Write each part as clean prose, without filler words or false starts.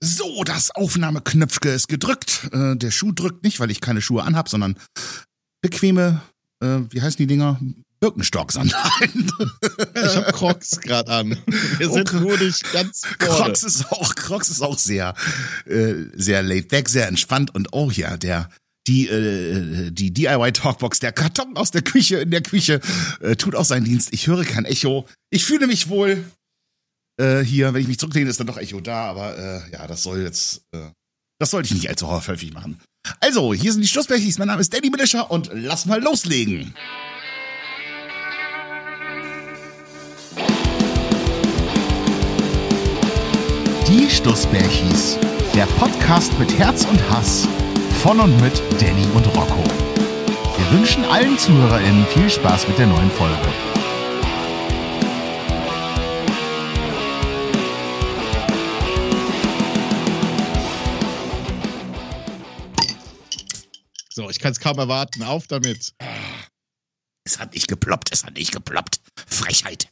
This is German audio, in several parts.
So, das Aufnahmeknöpfchen ist gedrückt. Der Schuh drückt nicht, weil ich keine Schuhe anhab, sondern bequeme, wie heißen die Dinger? Birkenstock-Sandalen. Ich hab Crocs gerade an. Wir sind nur nicht ganz vorne. Crocs ist auch sehr laid back, sehr entspannt und oh ja, die DIY-Talkbox, der Karton aus der Küche, in der Küche, tut auch seinen Dienst. Ich höre kein Echo. Ich fühle mich wohl. Hier, wenn ich mich zurücklehne, ist dann doch Echo da, aber ja, das sollte ich nicht allzu häufig machen. Also, hier sind die Schlussbechis, mein Name ist Danny Milischer und lass mal loslegen. Die Schlussbechis, der Podcast mit Herz und Hass, von und mit Danny und Rocco. Wir wünschen allen ZuhörerInnen viel Spaß mit der neuen Folge. So, ich kann es kaum erwarten. Auf damit. Es hat nicht geploppt. Frechheit.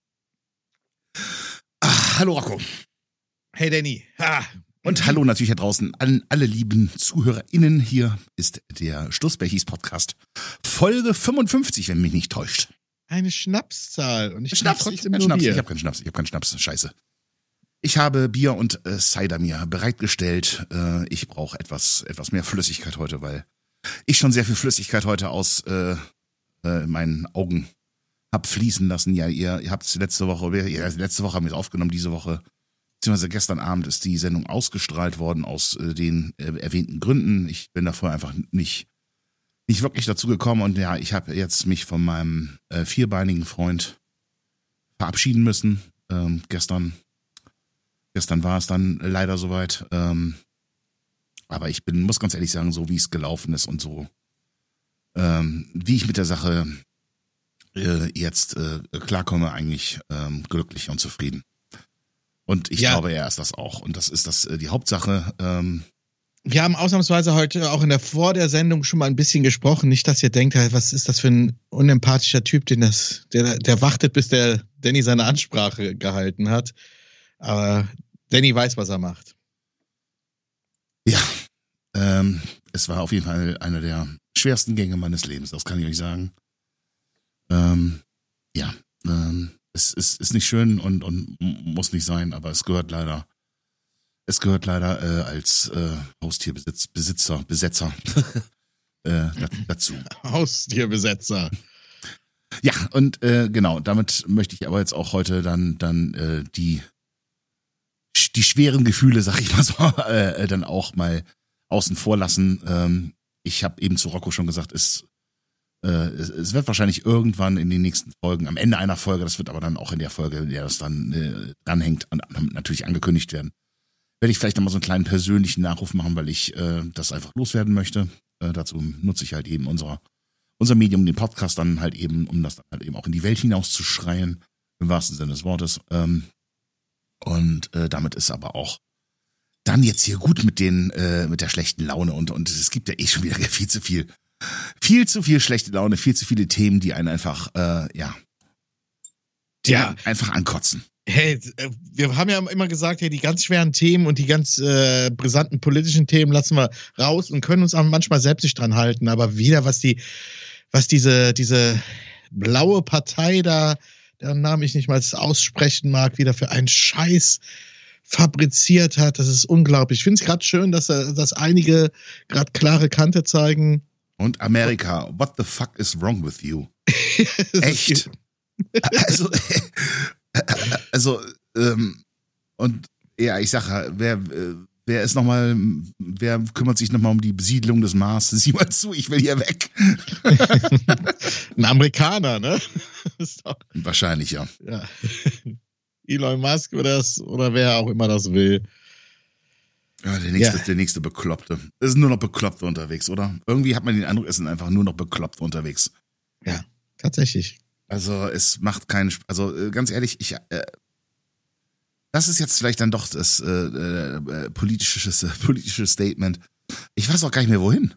Hallo Rocco. Hey Danny. Und hallo natürlich hier draußen an alle lieben ZuhörerInnen. Hier ist der Schlussbechis Podcast. Folge 55, wenn mich nicht täuscht. Eine Schnapszahl. Und ich Ich habe keinen Schnaps. Scheiße. Ich habe Bier und Cider mir bereitgestellt. Ich brauche etwas mehr Flüssigkeit heute, weil ich schon sehr viel Flüssigkeit heute aus meinen Augen hab fließen lassen. Ja, ihr habt es letzte Woche haben wir es aufgenommen, diese Woche, beziehungsweise gestern Abend ist die Sendung ausgestrahlt worden aus den erwähnten Gründen. Ich bin davor einfach nicht wirklich dazu gekommen und ja, ich habe jetzt mich von meinem vierbeinigen Freund verabschieden müssen. Gestern war es dann leider soweit. Aber ich muss ganz ehrlich sagen, so wie es gelaufen ist und so, wie ich mit der Sache jetzt klarkomme, eigentlich glücklich und zufrieden. Und ich glaube, er ist das auch. Und das ist die Hauptsache. Wir haben ausnahmsweise heute auch vor der Sendung schon mal ein bisschen gesprochen. Nicht, dass ihr denkt, was ist das für ein unempathischer Typ, der wartet, bis der Danny seine Ansprache gehalten hat. Aber Danny weiß, was er macht. Ja, es war auf jeden Fall einer der schwersten Gänge meines Lebens, das kann ich euch sagen. Es ist nicht schön und muss nicht sein, aber es gehört leider als Haustierbesetzer dazu. Haustierbesetzer. Ja, und genau, damit möchte ich aber jetzt auch heute dann die schweren Gefühle, sag ich mal so, dann auch mal außen vor lassen. Ich habe eben zu Rocco schon gesagt, es wird wahrscheinlich irgendwann in den nächsten Folgen, am Ende einer Folge, das wird aber dann auch in der Folge, in der das dann dranhängt, natürlich angekündigt werden, werde ich vielleicht nochmal so einen kleinen persönlichen Nachruf machen, weil ich das einfach loswerden möchte. Dazu nutze ich halt eben unser Medium, den Podcast dann halt eben, um das dann halt eben auch in die Welt hinauszuschreien, im wahrsten Sinne des Wortes. Und damit ist aber auch dann jetzt hier gut mit der schlechten Laune und es gibt ja schon wieder viel zu viel schlechte Laune, viel zu viele Themen, die einen einfach einfach ankotzen. Hey, wir haben ja immer gesagt, hey, die ganz schweren Themen und die ganz brisanten politischen Themen lassen wir raus und können uns auch manchmal selbst nicht dran halten, aber wieder was diese blaue Partei da, deren Namen ich nicht mal aussprechen mag, wieder für einen Scheiß fabriziert hat. Das ist unglaublich. Ich finde es gerade schön, dass einige gerade klare Kante zeigen. Und Amerika, what the fuck is wrong with you? Echt? Und ja, ich sage, wer kümmert sich nochmal um die Besiedlung des Mars? Sieh mal zu, ich will hier weg. Ein Amerikaner, ne? Wahrscheinlich, ja. Elon Musk oder wer auch immer das will. Ja, der nächste Bekloppte. Es sind nur noch Bekloppte unterwegs, oder? Irgendwie hat man den Eindruck, es sind einfach nur noch Bekloppte unterwegs. Ja, tatsächlich. Also es macht keinen, ganz ehrlich, das ist jetzt vielleicht dann doch das politische Statement. Ich weiß auch gar nicht mehr, wohin.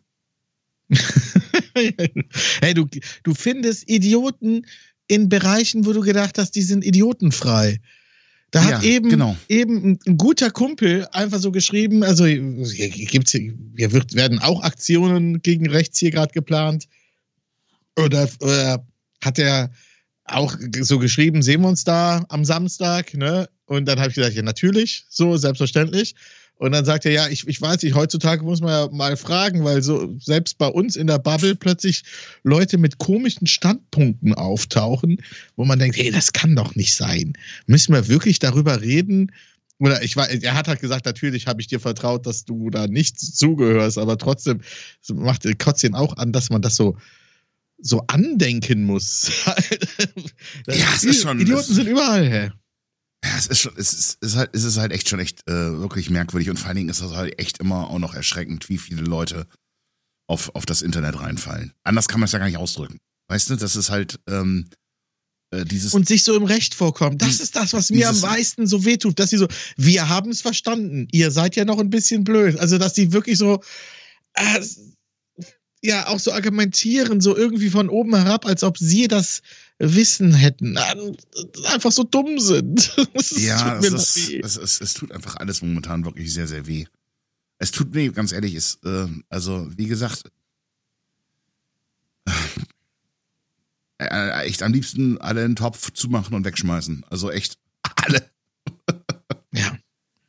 Hey, du findest Idioten in Bereichen, wo du gedacht hast, die sind idiotenfrei. Da hat eben ein guter Kumpel einfach so geschrieben, also werden auch Aktionen gegen rechts hier gerade geplant. Oder hat er auch so geschrieben, sehen wir uns da am Samstag, ne? Und dann habe ich gesagt, ja, natürlich, so, selbstverständlich. Und dann sagt er, ja, ich weiß nicht, heutzutage muss man ja mal fragen, weil so selbst bei uns in der Bubble plötzlich Leute mit komischen Standpunkten auftauchen, wo man denkt, hey, das kann doch nicht sein. Müssen wir wirklich darüber reden? Oder er hat halt gesagt, natürlich habe ich dir vertraut, dass du da nicht zugehörst, aber trotzdem kotzt ihn auch an, dass man das so andenken muss. Ja, es ist schon. Idioten sind überall, hä? Ja, es ist halt echt wirklich merkwürdig und vor allen Dingen ist das halt echt immer auch noch erschreckend, wie viele Leute auf das Internet reinfallen. Anders kann man es ja gar nicht ausdrücken. Weißt du, das ist halt dieses... Und sich so im Recht vorkommen. Das ist das, was mir am meisten so wehtut, dass sie so, wir haben es verstanden, ihr seid ja noch ein bisschen blöd. Also, dass die wirklich so... ja, auch so argumentieren, so irgendwie von oben herab, als ob sie das Wissen hätten. Einfach so dumm sind. Es tut einfach alles momentan wirklich sehr, sehr weh. Es tut mir, ganz ehrlich, also, wie gesagt, echt am liebsten alle in den Topf zumachen und wegschmeißen. Also echt alle. Ja.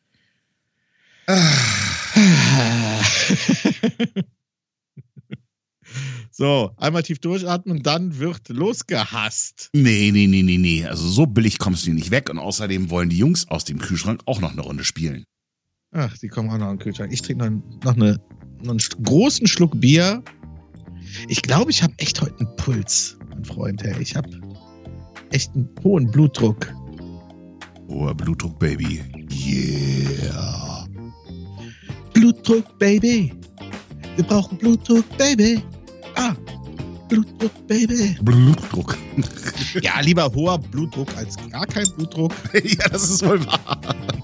So, einmal tief durchatmen, dann wird losgehasst. Nee. Also so billig kommst du nicht weg. Und außerdem wollen die Jungs aus dem Kühlschrank auch noch eine Runde spielen. Ach, die kommen auch noch in den Kühlschrank. Ich trinke noch einen großen Schluck Bier. Ich glaube, ich habe echt heute einen Puls, mein Freund. Hey. Ich habe echt einen hohen Blutdruck. Hoher Blutdruck, Baby. Yeah. Blutdruck, Baby. Wir brauchen Blutdruck, Baby. Blutdruck, Baby. Blutdruck. Ja, lieber hoher Blutdruck als gar kein Blutdruck. Ja, das ist wohl wahr.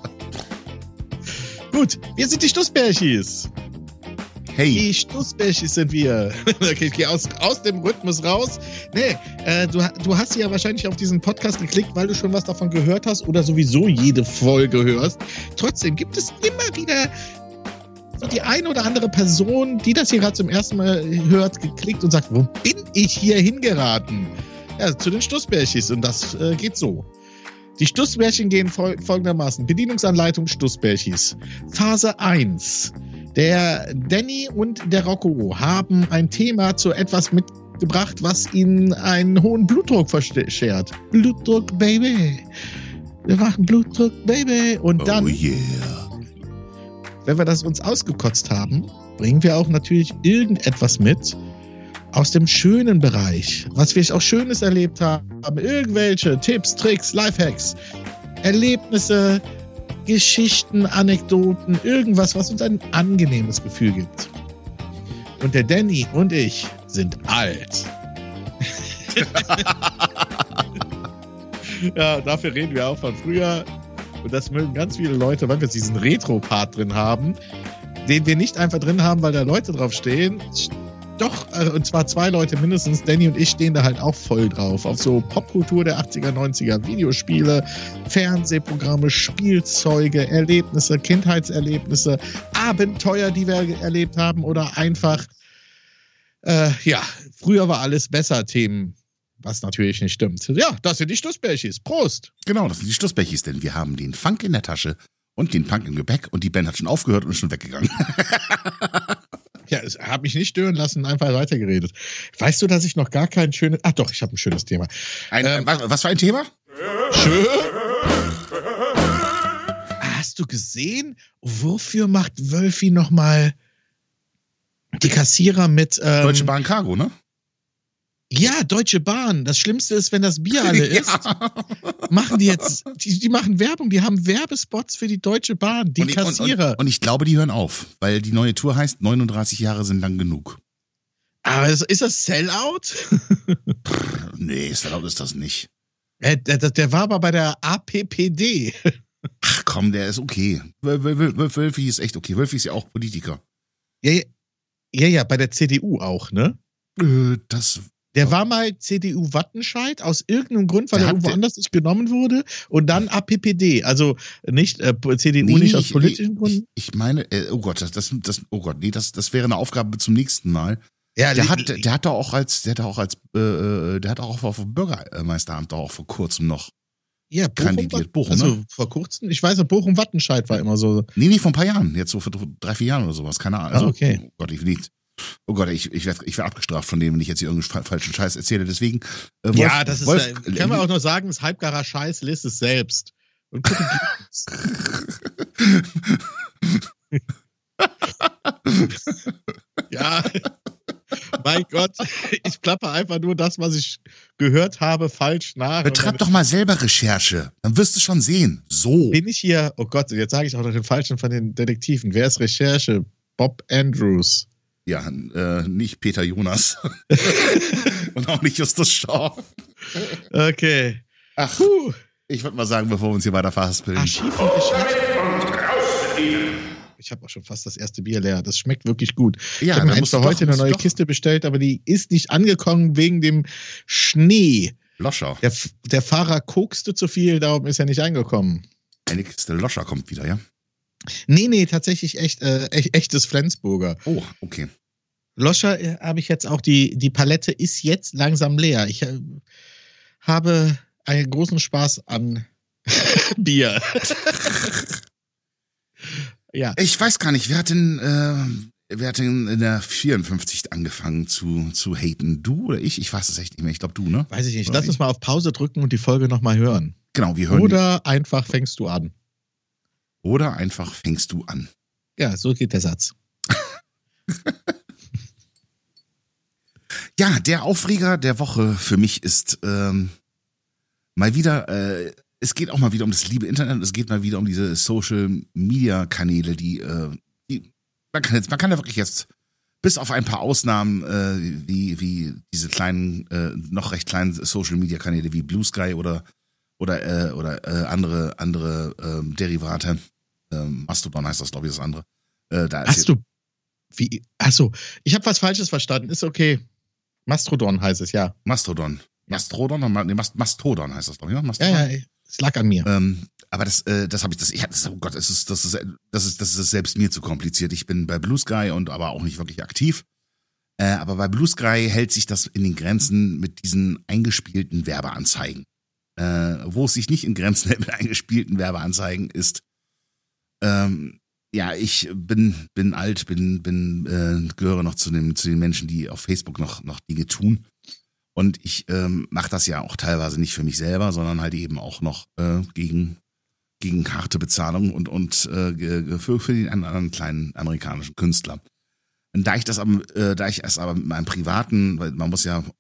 Gut, wir sind die Stussbärchis. Hey. Die Stussbärchis sind wir. Okay, ich gehe aus dem Rhythmus raus. Nee, du hast ja wahrscheinlich auf diesen Podcast geklickt, weil du schon was davon gehört hast oder sowieso jede Folge hörst. Trotzdem gibt es immer wieder die eine oder andere Person, die das hier gerade zum ersten Mal hört, geklickt und sagt, wo bin ich hier hingeraten? Ja, zu den Stussbärchis und das geht so. Die Stussbärchen gehen folgendermaßen. Bedienungsanleitung Stussbärchis. Phase 1. Der Danny und der Rocco haben ein Thema zu etwas mitgebracht, was ihnen einen hohen Blutdruck verschert. Blutdruck, Baby. Wir machen Blutdruck, Baby. Und dann... Oh yeah. Wenn wir das uns ausgekotzt haben, bringen wir auch natürlich irgendetwas mit aus dem schönen Bereich, was wir auch Schönes erlebt haben. Irgendwelche Tipps, Tricks, Lifehacks, Erlebnisse, Geschichten, Anekdoten, irgendwas, was uns ein angenehmes Gefühl gibt. Und der Danny und ich sind alt. Ja, dafür reden wir auch von früher. Und das mögen ganz viele Leute, weil wir diesen Retro-Part drin haben, den wir nicht einfach drin haben, weil da Leute drauf stehen. Doch, und zwar 2 Leute mindestens, Danny und ich stehen da halt auch voll drauf. Auf so Popkultur der 80er, 90er, Videospiele, Fernsehprogramme, Spielzeuge, Erlebnisse, Kindheitserlebnisse, Abenteuer, die wir erlebt haben oder einfach, früher war alles besser Themen. Was natürlich nicht stimmt. Ja, das sind die Stussbärchis. Prost! Genau, das sind die Stussbärchis, denn wir haben den Funk in der Tasche und den Funk im Gepäck und die Band hat schon aufgehört und ist schon weggegangen. Ja, es hat mich nicht stören lassen, einfach weitergeredet. Weißt du, dass ich noch gar kein schönes... Ach doch, ich habe ein schönes Thema. Was für ein Thema? Schön. Hast du gesehen, wofür macht Wölfi nochmal die Kassierer mit... Deutsche Bahn Cargo, ne? Ja, Deutsche Bahn. Das Schlimmste ist, wenn das Bier alle ist, machen die jetzt, die machen Werbung, die haben Werbespots für die Deutsche Bahn, die Kassierer. Und ich glaube, die hören auf, weil die neue Tour heißt 39 Jahre sind lang genug. Aber ist das Sellout? Nee, Sellout ist das nicht. Der war aber bei der APPD. Ach komm, der ist okay. Wölfi ist echt okay. Wölfi ist ja auch Politiker. Ja, bei der CDU auch, ne? Das Der war mal CDU-Wattenscheid aus irgendeinem Grund, weil er irgendwo anders nicht genommen wurde. Und dann APPD. Also nicht CDU nicht aus politischen Gründen. Ich meine, oh Gott, das wäre eine Aufgabe zum nächsten Mal. Ja, der hat auch auf dem Bürgermeisteramt auch vor kurzem noch kandidiert. Bochum, also ne? vor kurzem, ich weiß, Bochum-Wattenscheid war immer so. Nee, vor ein paar Jahren. Jetzt so vor 3-4 Jahren oder sowas. Keine Ahnung. Also, okay. Oh Gott, ich werd abgestraft von dem, wenn ich jetzt hier irgendeinen falschen Scheiß erzähle. Deswegen, kann man auch nur sagen, das halbgarer Scheiß, lest es selbst. Und gucken, ja, mein Gott, ich klappe einfach nur das, was ich gehört habe, falsch nach. Betreib doch mal selber Recherche, dann wirst du schon sehen. So. Bin ich hier, oh Gott, jetzt sage ich auch noch den Falschen von den Detektiven. Wer ist Recherche? Bob Andrews. Ja, nicht Peter Jonas. Und auch nicht Justus Shaw. Okay. Ach, ich würde mal sagen, bevor wir uns hier weiter verhaspeln. Archiv und Recherche. Ich habe auch schon fast das erste Bier leer. Das schmeckt wirklich gut. Ja, ich habe mir heute eine neue Kiste bestellt, aber die ist nicht angekommen wegen dem Schnee. Loscher. Der Fahrer kokste zu viel, darum ist er nicht angekommen. Eine Kiste Loscher kommt wieder, ja? Nee, tatsächlich echtes Flensburger. Oh, okay. Loscher habe ich jetzt auch, die Palette ist jetzt langsam leer. Ich habe einen großen Spaß an Bier. Ja. Ich weiß gar nicht, wer hat denn in der 54 angefangen zu haten? Du oder ich? Ich weiß es echt nicht mehr. Ich glaube, du, ne? Weiß ich nicht. Lass uns mal auf Pause drücken und die Folge nochmal hören. Genau, wir hören. Oder einfach fängst du an. Oder einfach fängst du an. Ja, so geht der Satz. Ja, der Aufreger der Woche für mich ist mal wieder, es geht auch mal wieder um das liebe Internet, es geht mal wieder um diese Social-Media-Kanäle, die man kann ja wirklich jetzt, bis auf ein paar Ausnahmen, wie diese kleinen, noch recht kleinen Social-Media-Kanäle wie Blue Sky oder andere Derivate, Mastodon heißt das, glaube ich, das andere. Achso, ich habe was Falsches verstanden, ist okay. Mastodon heißt es, ja. Mastodon heißt das, glaube ich, ne? Mastodon. Ja, es lag an mir. Aber das habe ich, oh Gott, das ist selbst mir zu kompliziert. Ich bin bei Blue Sky und aber auch nicht wirklich aktiv. Aber bei Blue Sky hält sich das in den Grenzen mit diesen eingespielten Werbeanzeigen. Wo es sich nicht in Grenzen hält mit eingespielten Werbeanzeigen ist, ja, ich bin alt, gehöre noch zu den Menschen, die auf Facebook noch Dinge tun. Und ich mache das ja auch teilweise nicht für mich selber, sondern halt eben auch noch gegen harte Bezahlung und für den anderen kleinen amerikanischen Künstler. Und da ich es aber mit meinem privaten, weil man muss ja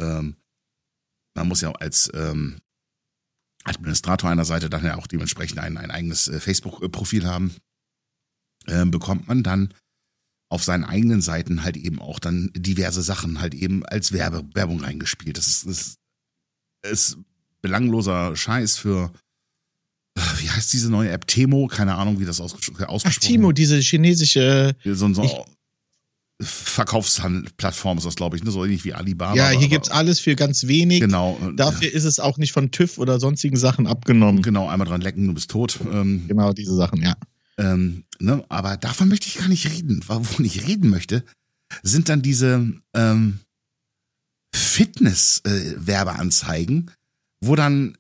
als Administrator einer Seite dann ja auch dementsprechend ein eigenes Facebook-Profil haben, bekommt man dann auf seinen eigenen Seiten halt eben auch dann diverse Sachen halt eben als Werbung reingespielt. Das ist belangloser Scheiß für, wie heißt diese neue App? Temo? Keine Ahnung, wie das ausgesprochen wird. Ach, Timo, diese chinesische... So Verkaufsplattform ist das, glaube ich, ne? So ähnlich wie Alibaba. Ja, hier gibt's alles für ganz wenig. Genau. Dafür ist es auch nicht von TÜV oder sonstigen Sachen abgenommen. Genau, einmal dran lecken, du bist tot. Genau, diese Sachen, ja. Ne? Aber davon möchte ich gar nicht reden. Wovon ich reden möchte, sind dann diese Fitness-Werbeanzeigen, wo dann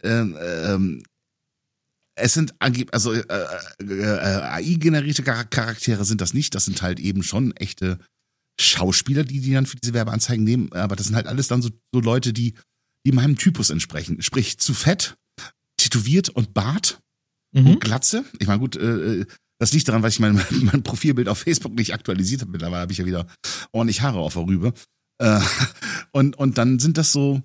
es sind AI-generierte Charaktere sind das nicht. Das sind halt eben schon echte Schauspieler, die dann für diese Werbeanzeigen nehmen. Aber das sind halt alles dann so Leute, die meinem Typus entsprechen. Sprich, zu fett, tätowiert und Bart und Glatze. Ich meine, gut, das liegt daran, weil ich mein Profilbild auf Facebook nicht aktualisiert habe. Mittlerweile habe ich ja wieder ordentlich Haare auf der Rübe. Und dann sind das so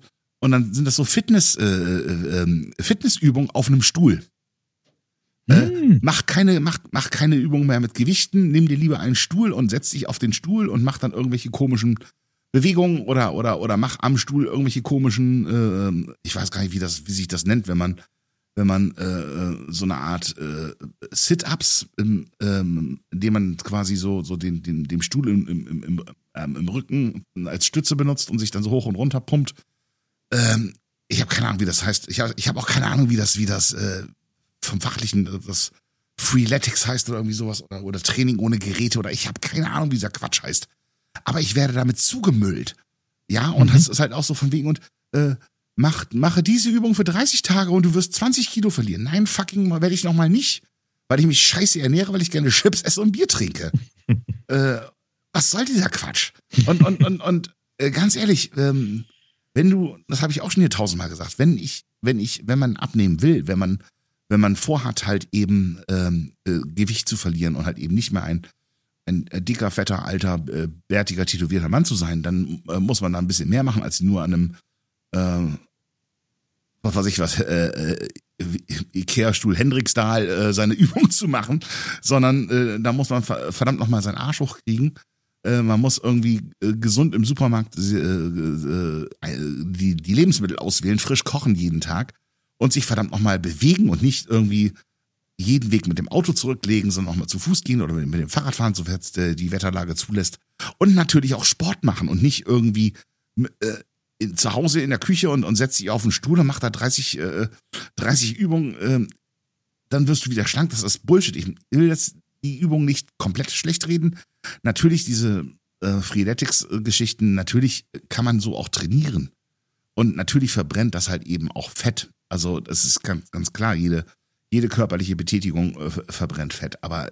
Fitnessübungen auf einem Stuhl. Mach keine Übung mehr mit Gewichten, nimm dir lieber einen Stuhl und setz dich auf den Stuhl und mach dann irgendwelche komischen Bewegungen oder mach am Stuhl irgendwelche komischen, ich weiß gar nicht, wie sich das nennt, wenn man so eine Art Sit-Ups, indem man quasi so dem Stuhl im Rücken als Stütze benutzt und sich dann so hoch und runter pumpt. Ich habe keine Ahnung, wie das heißt. Ich hab auch keine Ahnung, wie das vom Fachlichen das Freeletics heißt oder irgendwie sowas oder Training ohne Geräte oder ich habe keine Ahnung, wie dieser Quatsch heißt. Aber ich werde damit zugemüllt. Ja, und das ist halt auch so von wegen und mache diese Übung für 30 Tage und du wirst 20 Kilo verlieren. Nein, fucking werde ich nochmal nicht, weil ich mich scheiße ernähre, weil ich gerne Chips esse und Bier trinke. Was soll dieser Quatsch? Und ganz ehrlich, das habe ich auch schon hier 1000-mal gesagt, wenn man abnehmen will, wenn man vorhat, halt eben Gewicht zu verlieren und halt eben nicht mehr ein dicker, fetter, alter, bärtiger, tätowierter Mann zu sein, dann muss man da ein bisschen mehr machen, als nur an einem Ikea-Stuhl Hendriksdahl seine Übung zu machen, sondern da muss man verdammt nochmal seinen Arsch hochkriegen. Man muss irgendwie gesund im Supermarkt die Lebensmittel auswählen, frisch kochen jeden Tag und sich verdammt nochmal bewegen und nicht irgendwie jeden Weg mit dem Auto zurücklegen, sondern auch mal zu Fuß gehen oder mit dem Fahrrad fahren, sofern es die Wetterlage zulässt. Und natürlich auch Sport machen und nicht irgendwie zu Hause in der Küche und setzt sich auf den Stuhl und macht da 30 Übungen, dann wirst du wieder schlank. Das ist Bullshit. Ich will jetzt die Übung nicht komplett schlecht reden. Natürlich diese Freeletics-Geschichten, natürlich kann man so auch trainieren. Und natürlich verbrennt das halt eben auch Fett. Also das ist ganz, ganz klar, jede körperliche Betätigung verbrennt Fett. Aber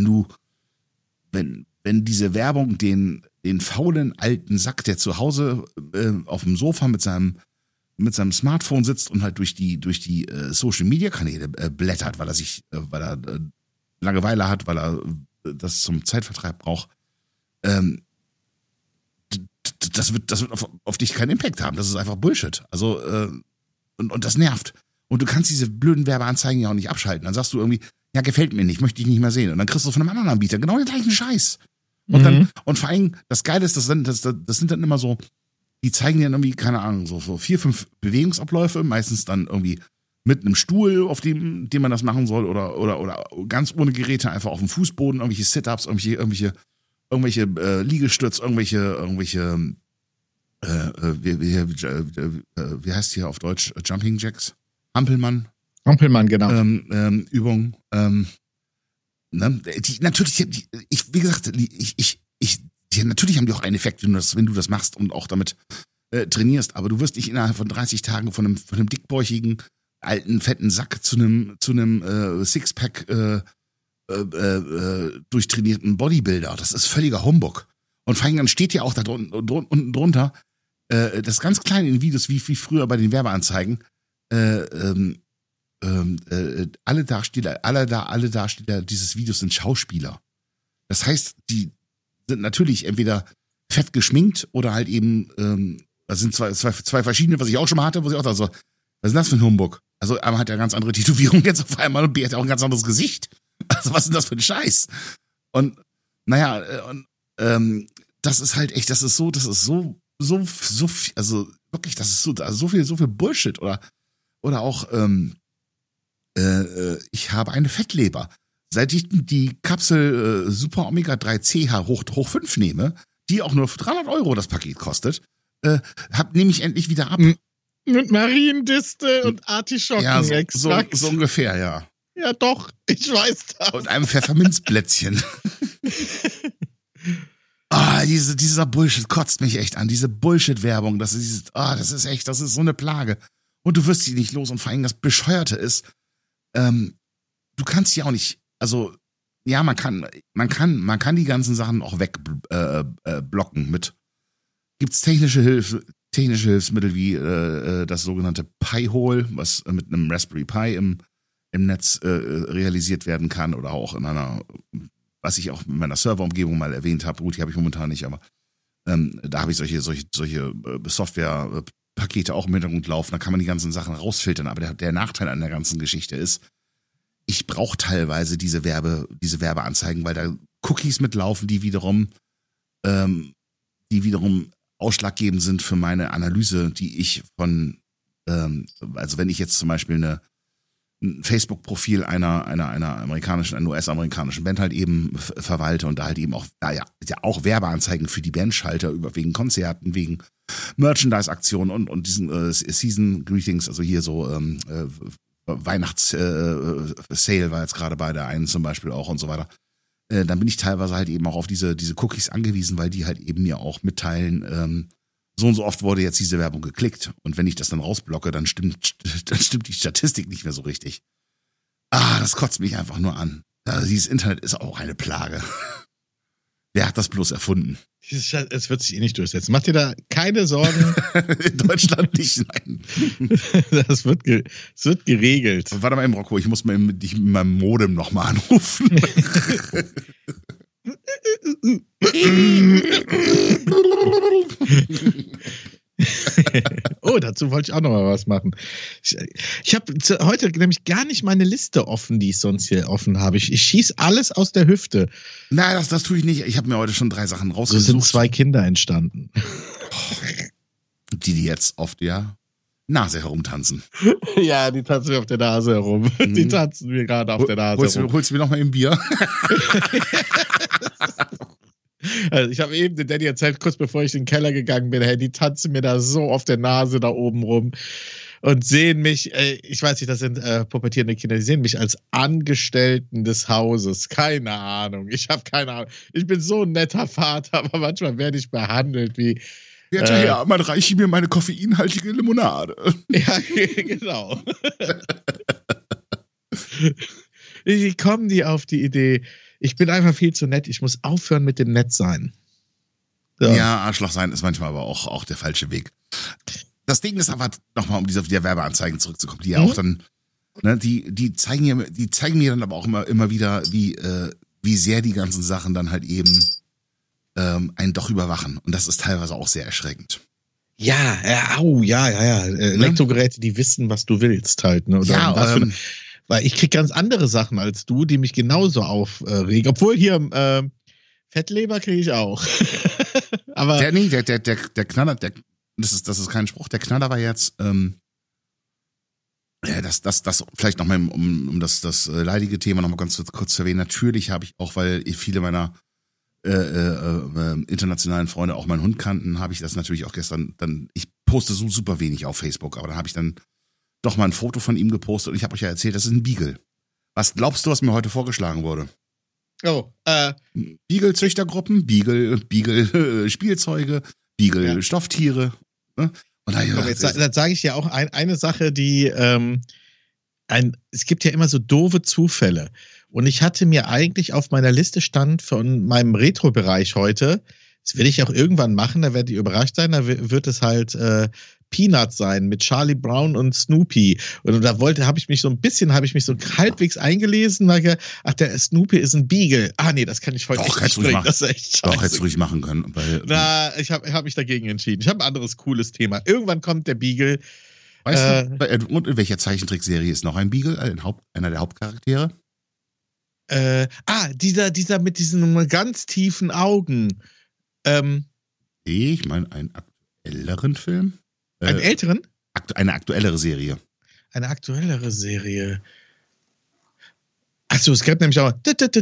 wenn diese Werbung den faulen alten Sack, der zu Hause auf dem Sofa mit seinem Smartphone sitzt und halt durch die Social Media Kanäle blättert, weil er Langeweile hat, weil er das zum Zeitvertreib braucht, das wird auf dich keinen Impact haben. Das ist einfach Bullshit. Also und das nervt. Und du kannst diese blöden Werbeanzeigen ja auch nicht abschalten. Dann sagst du irgendwie, ja, gefällt mir nicht, möchte ich nicht mehr sehen. Und dann kriegst du von einem anderen Anbieter genau den gleichen Scheiß. Und vor allem, das Geile ist, das sind dann immer so, die zeigen dir dann irgendwie, keine Ahnung, so 4, 5 Bewegungsabläufe, meistens dann irgendwie mit einem Stuhl, auf dem man das machen soll, oder ganz ohne Geräte, einfach auf dem Fußboden, irgendwelche Sit-Ups, irgendwelche Liegestütz, irgendwelche wie heißt hier auf Deutsch? Jumping Jacks? Hampelmann, genau. Übung. Natürlich, wie gesagt, natürlich haben die auch einen Effekt, wenn du das machst und auch damit trainierst, aber du wirst nicht innerhalb von 30 Tagen von einem dickbäuchigen, alten, fetten Sack zu einem Sixpack durchtrainierten Bodybuilder. Das ist völliger Humbug. Und vor allem dann steht ja auch da unten drunter, das ganz klein in Videos, wie früher bei den Werbeanzeigen, alle Darsteller dieses Videos sind Schauspieler. Das heißt, die sind natürlich entweder fett geschminkt oder halt eben, das sind zwei verschiedene, was ich auch schon mal hatte, wo ich auch da so, was ist das für ein Humbug? Also einmal hat er ganz andere Tätowierungen jetzt auf einmal und B hat auch ein ganz anderes Gesicht. Also was ist denn das für ein Scheiß? Und naja, das ist halt echt, das ist so viel, also wirklich, das ist so viel Bullshit oder auch, ich habe eine Fettleber. Seit ich die Kapsel Super Omega 3 CH hoch 5 nehme, die auch nur für 300 € das Paket kostet, nehme ich endlich wieder ab. Mit Mariendistel und Artischocken. Ja, so ungefähr, ja. Ja, doch, ich weiß das. Und einem Pfefferminzblättchen. Dieser Bullshit kotzt mich echt an. Diese Bullshit-Werbung, das ist so eine Plage. Und du wirst sie nicht los. Und vor allem das Bescheuerte ist, du kannst ja auch nicht, also, ja, man kann die ganzen Sachen auch wegblocken mit, gibt's technische Hilfsmittel wie das sogenannte Pi-Hole, was mit einem Raspberry Pi im Netz realisiert werden kann oder auch in einer, was ich auch in meiner Serverumgebung mal erwähnt habe. Gut, die habe ich momentan nicht, aber da habe ich solche Softwarepakete auch im Hintergrund laufen. Da kann man die ganzen Sachen rausfiltern. Aber der Nachteil an der ganzen Geschichte ist, ich brauche teilweise diese Werbeanzeigen, weil da Cookies mitlaufen, die wiederum ausschlaggebend sind für meine Analyse, die ich also wenn ich jetzt zum Beispiel eine ein Facebook-Profil einer US-amerikanischen Band halt eben verwalte und da halt eben auch, auch Werbeanzeigen für die Band schalte, wegen Konzerten, wegen Merchandise-Aktionen und diesen Season Greetings, also hier so Weihnachts-Sale war jetzt gerade bei der einen zum Beispiel auch und so weiter. Dann bin ich teilweise halt eben auch auf diese Cookies angewiesen, weil die halt eben mir auch mitteilen, so und so oft wurde jetzt diese Werbung geklickt. Und wenn ich das dann rausblocke, dann stimmt die Statistik nicht mehr so richtig. Das kotzt mich einfach nur an. Also dieses Internet ist auch eine Plage. Wer hat das bloß erfunden? Es wird sich eh nicht durchsetzen. Mach dir da keine Sorgen. In Deutschland nicht, nein. Es wird geregelt. Warte mal eben, Rocco, ich muss dich mit meinem Modem nochmal anrufen. Oh, dazu wollte ich auch noch mal was machen. Ich habe heute nämlich gar nicht meine Liste offen, die ich sonst hier offen habe. Ich schieße alles aus der Hüfte. Nein, das tue ich nicht. Ich habe mir heute schon 3 Sachen rausgesucht. So sind 2 Kinder entstanden. Die jetzt auf der Nase herumtanzen. Ja, die tanzen mir auf der Nase herum. Die tanzen mir gerade auf der Nase herum. Holst du mir noch mal ein Bier? Also ich habe eben den Daddy erzählt, kurz bevor ich in den Keller gegangen bin, hey, die tanzen mir da so auf der Nase da oben rum und sehen mich, ich weiß nicht, das sind pubertierende Kinder, die sehen mich als Angestellten des Hauses. Keine Ahnung, ich habe keine Ahnung. Ich bin so ein netter Vater, aber manchmal werde ich behandelt wie... Werter Herr, man reiche mir meine koffeinhaltige Limonade. Ja, genau. Wie kommen die auf die Idee? Ich bin einfach viel zu nett. Ich muss aufhören mit dem Nettsein. So. Ja, Arschloch sein ist manchmal aber auch der falsche Weg. Das Ding ist aber, nochmal um diese Werbeanzeigen zurückzukommen, die ja auch dann, ne, die zeigen mir dann aber auch immer wieder, wie sehr die ganzen Sachen dann halt eben einen doch überwachen. Und das ist teilweise auch sehr erschreckend. Ja. Elektrogeräte, die wissen, was du willst halt. Ne? Oder ja, weil ich krieg ganz andere Sachen als du, die mich genauso aufregen. Obwohl hier Fettleber kriege ich auch. Aber der Knaller, das ist kein Spruch, der Knaller war jetzt, das vielleicht nochmal, um das leidige Thema nochmal ganz kurz zu erwähnen. Natürlich habe ich auch, weil viele meiner internationalen Freunde auch meinen Hund kannten, habe ich das natürlich auch gestern ich poste so super wenig auf Facebook, aber dann habe ich dann doch mal ein Foto von ihm gepostet und ich habe euch ja erzählt, das ist ein Beagle. Was glaubst du, was mir heute vorgeschlagen wurde? Oh, Beagle-Züchtergruppen, Beagle Spielzeuge, Beagle Stofftiere. Ne? Und jetzt sage ich ja auch eine Sache, die es gibt ja immer so doofe Zufälle. Und ich hatte mir eigentlich auf meiner Liste stand von meinem Retro-Bereich heute, das werde ich auch irgendwann machen, da werdet ihr überrascht sein, da wird es halt Peanuts sein mit Charlie Brown und Snoopy. Und da habe ich mich so halbwegs eingelesen, weil der Snoopy ist ein Beagle. Nee, das kann ich heute nicht bringen. Das ist echt scheiße. Doch, hättest du ruhig machen können. Ich hab mich dagegen entschieden. Ich habe ein anderes cooles Thema. Irgendwann kommt der Beagle. Weißt du, und in welcher Zeichentrickserie ist noch ein Beagle, einer der Hauptcharaktere? Dieser mit diesen ganz tiefen Augen. Ich meine, einen aktuelleren Film? Einen älteren? Eine aktuellere Serie. Eine aktuellere Serie. Achso, es gab nämlich auch.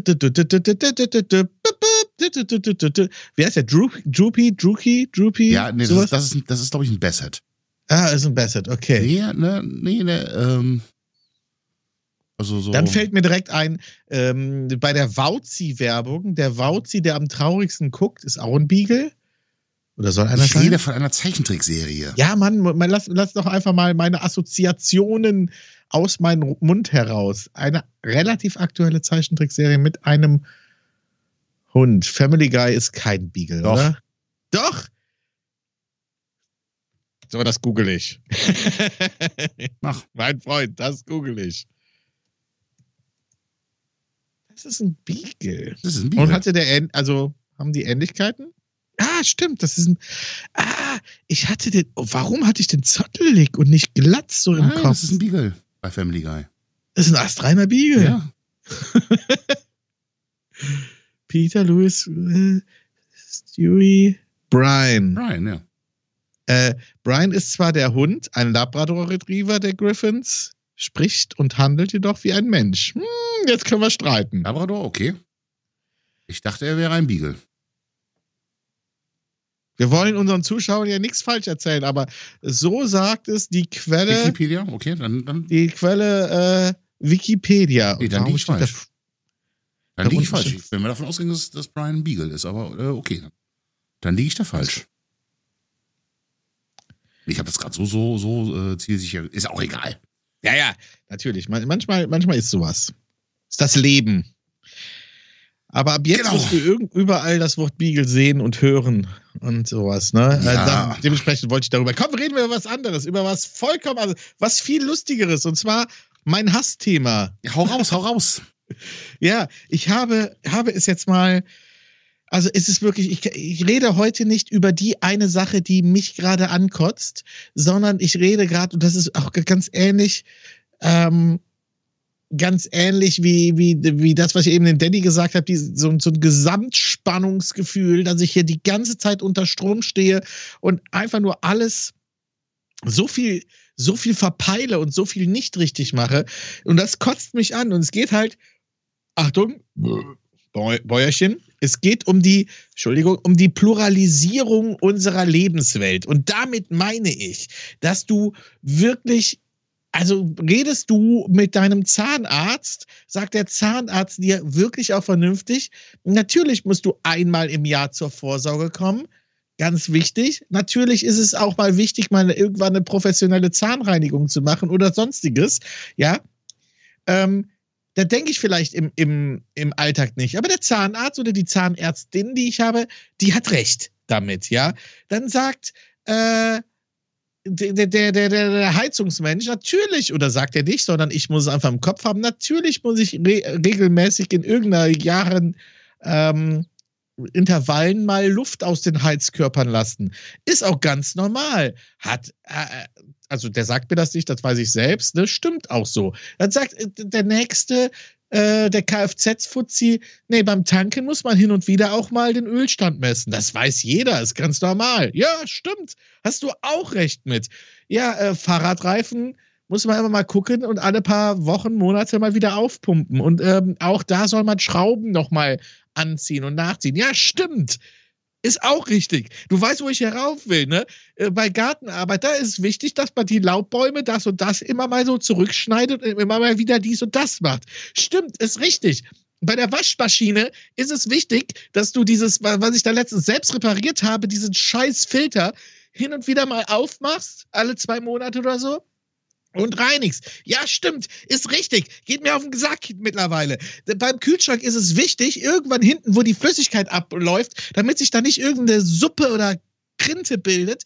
Wie heißt der? Droopy? Ja, nee, das ist glaube ich, ein Bassett. Ist ein Bassett, okay. Also so. Dann fällt mir direkt ein, bei der Wauzi-Werbung, der Wauzi, der am traurigsten guckt, ist auch ein Beagle. Oder soll einer sein? Ich rede von einer Zeichentrickserie. Ja, Mann, lass doch einfach mal meine Assoziationen aus meinem Mund heraus. Eine relativ aktuelle Zeichentrickserie mit einem Hund. Family Guy ist kein Beagle, Doch. Oder? Doch! So, das google ich. Ach. Mein Freund, das google ich. Das ist ein Beagle. Und hatte haben die Ähnlichkeiten? Stimmt, das ist warum hatte ich den zottelig und nicht glatt so im Kopf? Das ist ein Beagle bei Family Guy. Das ist ein astreiner Beagle? Ja. Peter, Louis, Stewie, Brian. Brian, ja. Brian ist zwar der Hund, ein Labrador Retriever der Griffins, spricht und handelt jedoch wie ein Mensch. Jetzt können wir streiten. Labrador, okay. Ich dachte, er wäre ein Beagle. Wir wollen unseren Zuschauern ja nichts falsch erzählen, aber so sagt es die Quelle. Wikipedia, okay, dann. Die Quelle Wikipedia. Nee, dann liege ich falsch. Dann liege ich falsch. steht- Ich bin mir davon ausgegangen, dass Brian ein Beagle ist, aber okay. Dann liege ich da falsch. Ich habe das gerade so zielsicher. Ist auch egal. Ja, natürlich. Manchmal ist sowas. Ist das Leben. Aber ab jetzt Genau. wirst du überall das Wort Beagle sehen und hören und sowas, ne? Ja. Dementsprechend wollte ich darüber. Komm, reden wir über was anderes, über was vollkommen, also was viel Lustigeres, und zwar mein Hassthema. Ja, hau raus. Ja, ich habe es jetzt mal, also es ist wirklich, ich rede heute nicht über die eine Sache, die mich gerade ankotzt, sondern ich rede gerade, und das ist auch ganz ähnlich, wie das, was ich eben den Danny gesagt habe, so ein Gesamtspannungsgefühl, dass ich hier die ganze Zeit unter Strom stehe und einfach nur alles so viel verpeile und so viel nicht richtig mache. Und das kotzt mich an. Und es geht halt, Achtung, Bäuerchen, es geht um die Pluralisierung unserer Lebenswelt. Und damit meine ich, dass du wirklich, also redest du mit deinem Zahnarzt, sagt der Zahnarzt dir wirklich auch vernünftig, natürlich musst du einmal im Jahr zur Vorsorge kommen, ganz wichtig. Natürlich ist es auch mal wichtig, mal irgendwann eine professionelle Zahnreinigung zu machen oder sonstiges, ja. Da denke ich vielleicht im Alltag nicht. Aber der Zahnarzt oder die Zahnärztin, die ich habe, die hat recht damit, ja. Dann sagt der Heizungsmensch, natürlich, oder sagt er nicht, sondern ich muss es einfach im Kopf haben, natürlich muss ich regelmäßig in irgendeiner Intervallen mal Luft aus den Heizkörpern lassen. Ist auch ganz normal. Also der sagt mir das nicht, das weiß ich selbst, ne? Stimmt auch so. Dann sagt der Nächste, der Kfz-Fuzzi, nee, beim Tanken muss man hin und wieder auch mal den Ölstand messen. Das weiß jeder, ist ganz normal. Ja, stimmt. Hast du auch recht mit. Ja, Fahrradreifen muss man immer mal gucken und alle paar Wochen, Monate mal wieder aufpumpen. Und auch da soll man Schrauben noch mal anziehen und nachziehen. Ja, stimmt. Ist auch richtig. Du weißt, wo ich herauf will, ne? Bei Gartenarbeit, da ist wichtig, dass man die Laubbäume, das und das immer mal so zurückschneidet und immer mal wieder dies und das macht. Stimmt, ist richtig. Bei der Waschmaschine ist es wichtig, dass du dieses, was ich da letztens selbst repariert habe, diesen scheiß Filter hin und wieder mal aufmachst, alle 2 Monate oder so. Und reinigst. Ja, stimmt. Ist richtig. Geht mir auf den Sack mittlerweile. Beim Kühlschrank ist es wichtig, irgendwann hinten, wo die Flüssigkeit abläuft, damit sich da nicht irgendeine Suppe oder Krinte bildet,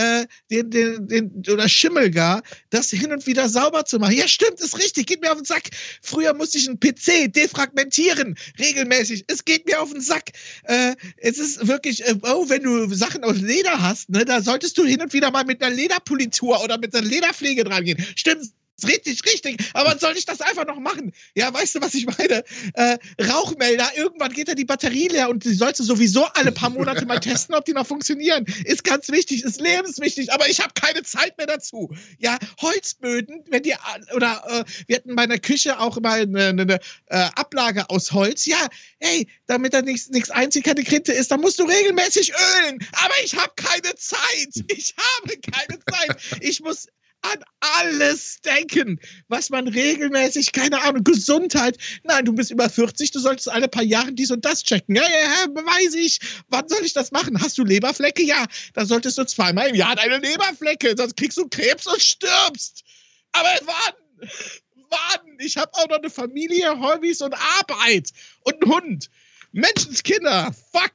oder Schimmel gar, das hin und wieder sauber zu machen. Ja, stimmt, ist richtig. Geht mir auf den Sack. Früher musste ich einen PC defragmentieren. Regelmäßig. Es geht mir auf den Sack. Es ist wirklich, wenn du Sachen aus Leder hast, ne, da solltest du hin und wieder mal mit einer Lederpolitur oder mit einer Lederpflege dran gehen. Stimmt. Richtig, aber soll ich das einfach noch machen? Ja, weißt du, was ich meine? Rauchmelder, irgendwann geht ja die Batterie leer und die sollst du sowieso alle paar Monate mal testen, ob die noch funktionieren. Ist ganz wichtig, ist lebenswichtig, aber ich habe keine Zeit mehr dazu. Ja, Holzböden, wir hatten bei der Küche auch immer eine Ablage aus Holz. Ja, hey, damit da nichts einzieht, keine Krinte ist, dann musst du regelmäßig ölen. Aber ich habe keine Zeit. Ich muss an alles denken, was man regelmäßig, keine Ahnung, Gesundheit, nein, du bist über 40, du solltest alle paar Jahre dies und das checken. Ja, weiß ich. Wann soll ich das machen? Hast du Leberflecke? Ja, dann solltest du 2-mal im Jahr deine Leberflecke, sonst kriegst du Krebs und stirbst. Aber wann? Ich habe auch noch eine Familie, Hobbys und Arbeit und einen Hund. Menschenskinder,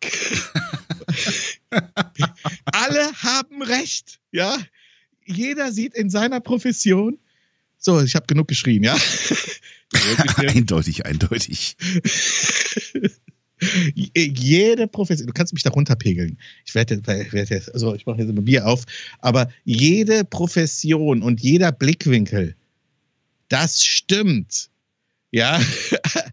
fuck. Alle haben recht, ja. Jeder sieht in seiner Profession. So, ich habe genug geschrien, ja? Eindeutig. Jede Profession, du kannst mich da runterpegeln. Ich werde jetzt, also ich mache jetzt ein Bier auf, aber jede Profession und jeder Blickwinkel, das stimmt. Ja,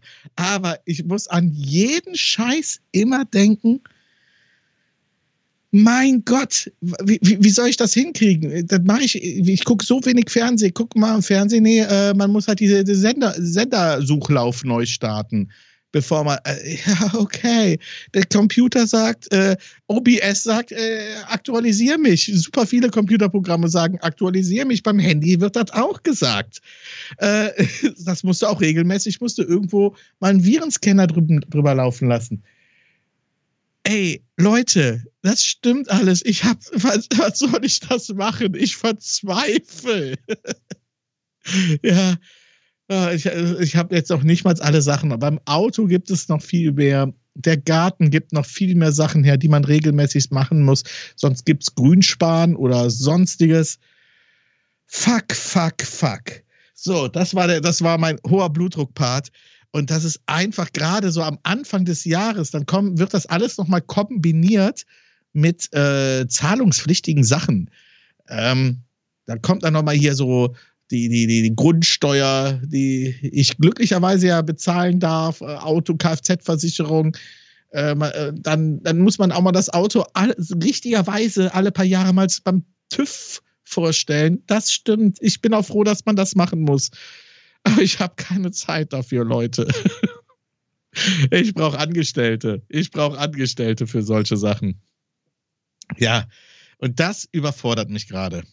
aber ich muss an jeden Scheiß immer denken, Mein Gott, wie soll ich das hinkriegen? Das mache ich gucke so wenig Fernsehen. Guck mal im Fernsehen, man muss halt diese Sendersuchlauf neu starten, bevor man, ja, okay. Der Computer sagt, OBS sagt, aktualisier mich. Super viele Computerprogramme sagen, aktualisier mich. Beim Handy wird das auch gesagt. Das musst du auch regelmäßig, irgendwo mal einen Virenscanner drüber laufen lassen. Ey, Leute, das stimmt alles. Was soll ich das machen? Ich verzweifle. Ja, ich habe jetzt auch nicht mal alle Sachen. Aber beim Auto gibt es noch viel mehr. Der Garten gibt noch viel mehr Sachen her, die man regelmäßig machen muss. Sonst gibt's Grünsparen oder sonstiges. Fuck. So, das war mein hoher Blutdruck-Part. Und das ist einfach gerade so am Anfang des Jahres, dann wird das alles nochmal kombiniert mit zahlungspflichtigen Sachen. Dann kommt dann nochmal hier so die Grundsteuer, die ich glücklicherweise ja bezahlen darf, Auto, Kfz-Versicherung. Dann muss man auch mal das Auto richtigerweise alle paar Jahre mal beim TÜV vorstellen. Das stimmt. Ich bin auch froh, dass man das machen muss. Aber ich habe keine Zeit dafür, Leute. Ich brauche Angestellte. Für solche Sachen. Ja, und das überfordert mich gerade.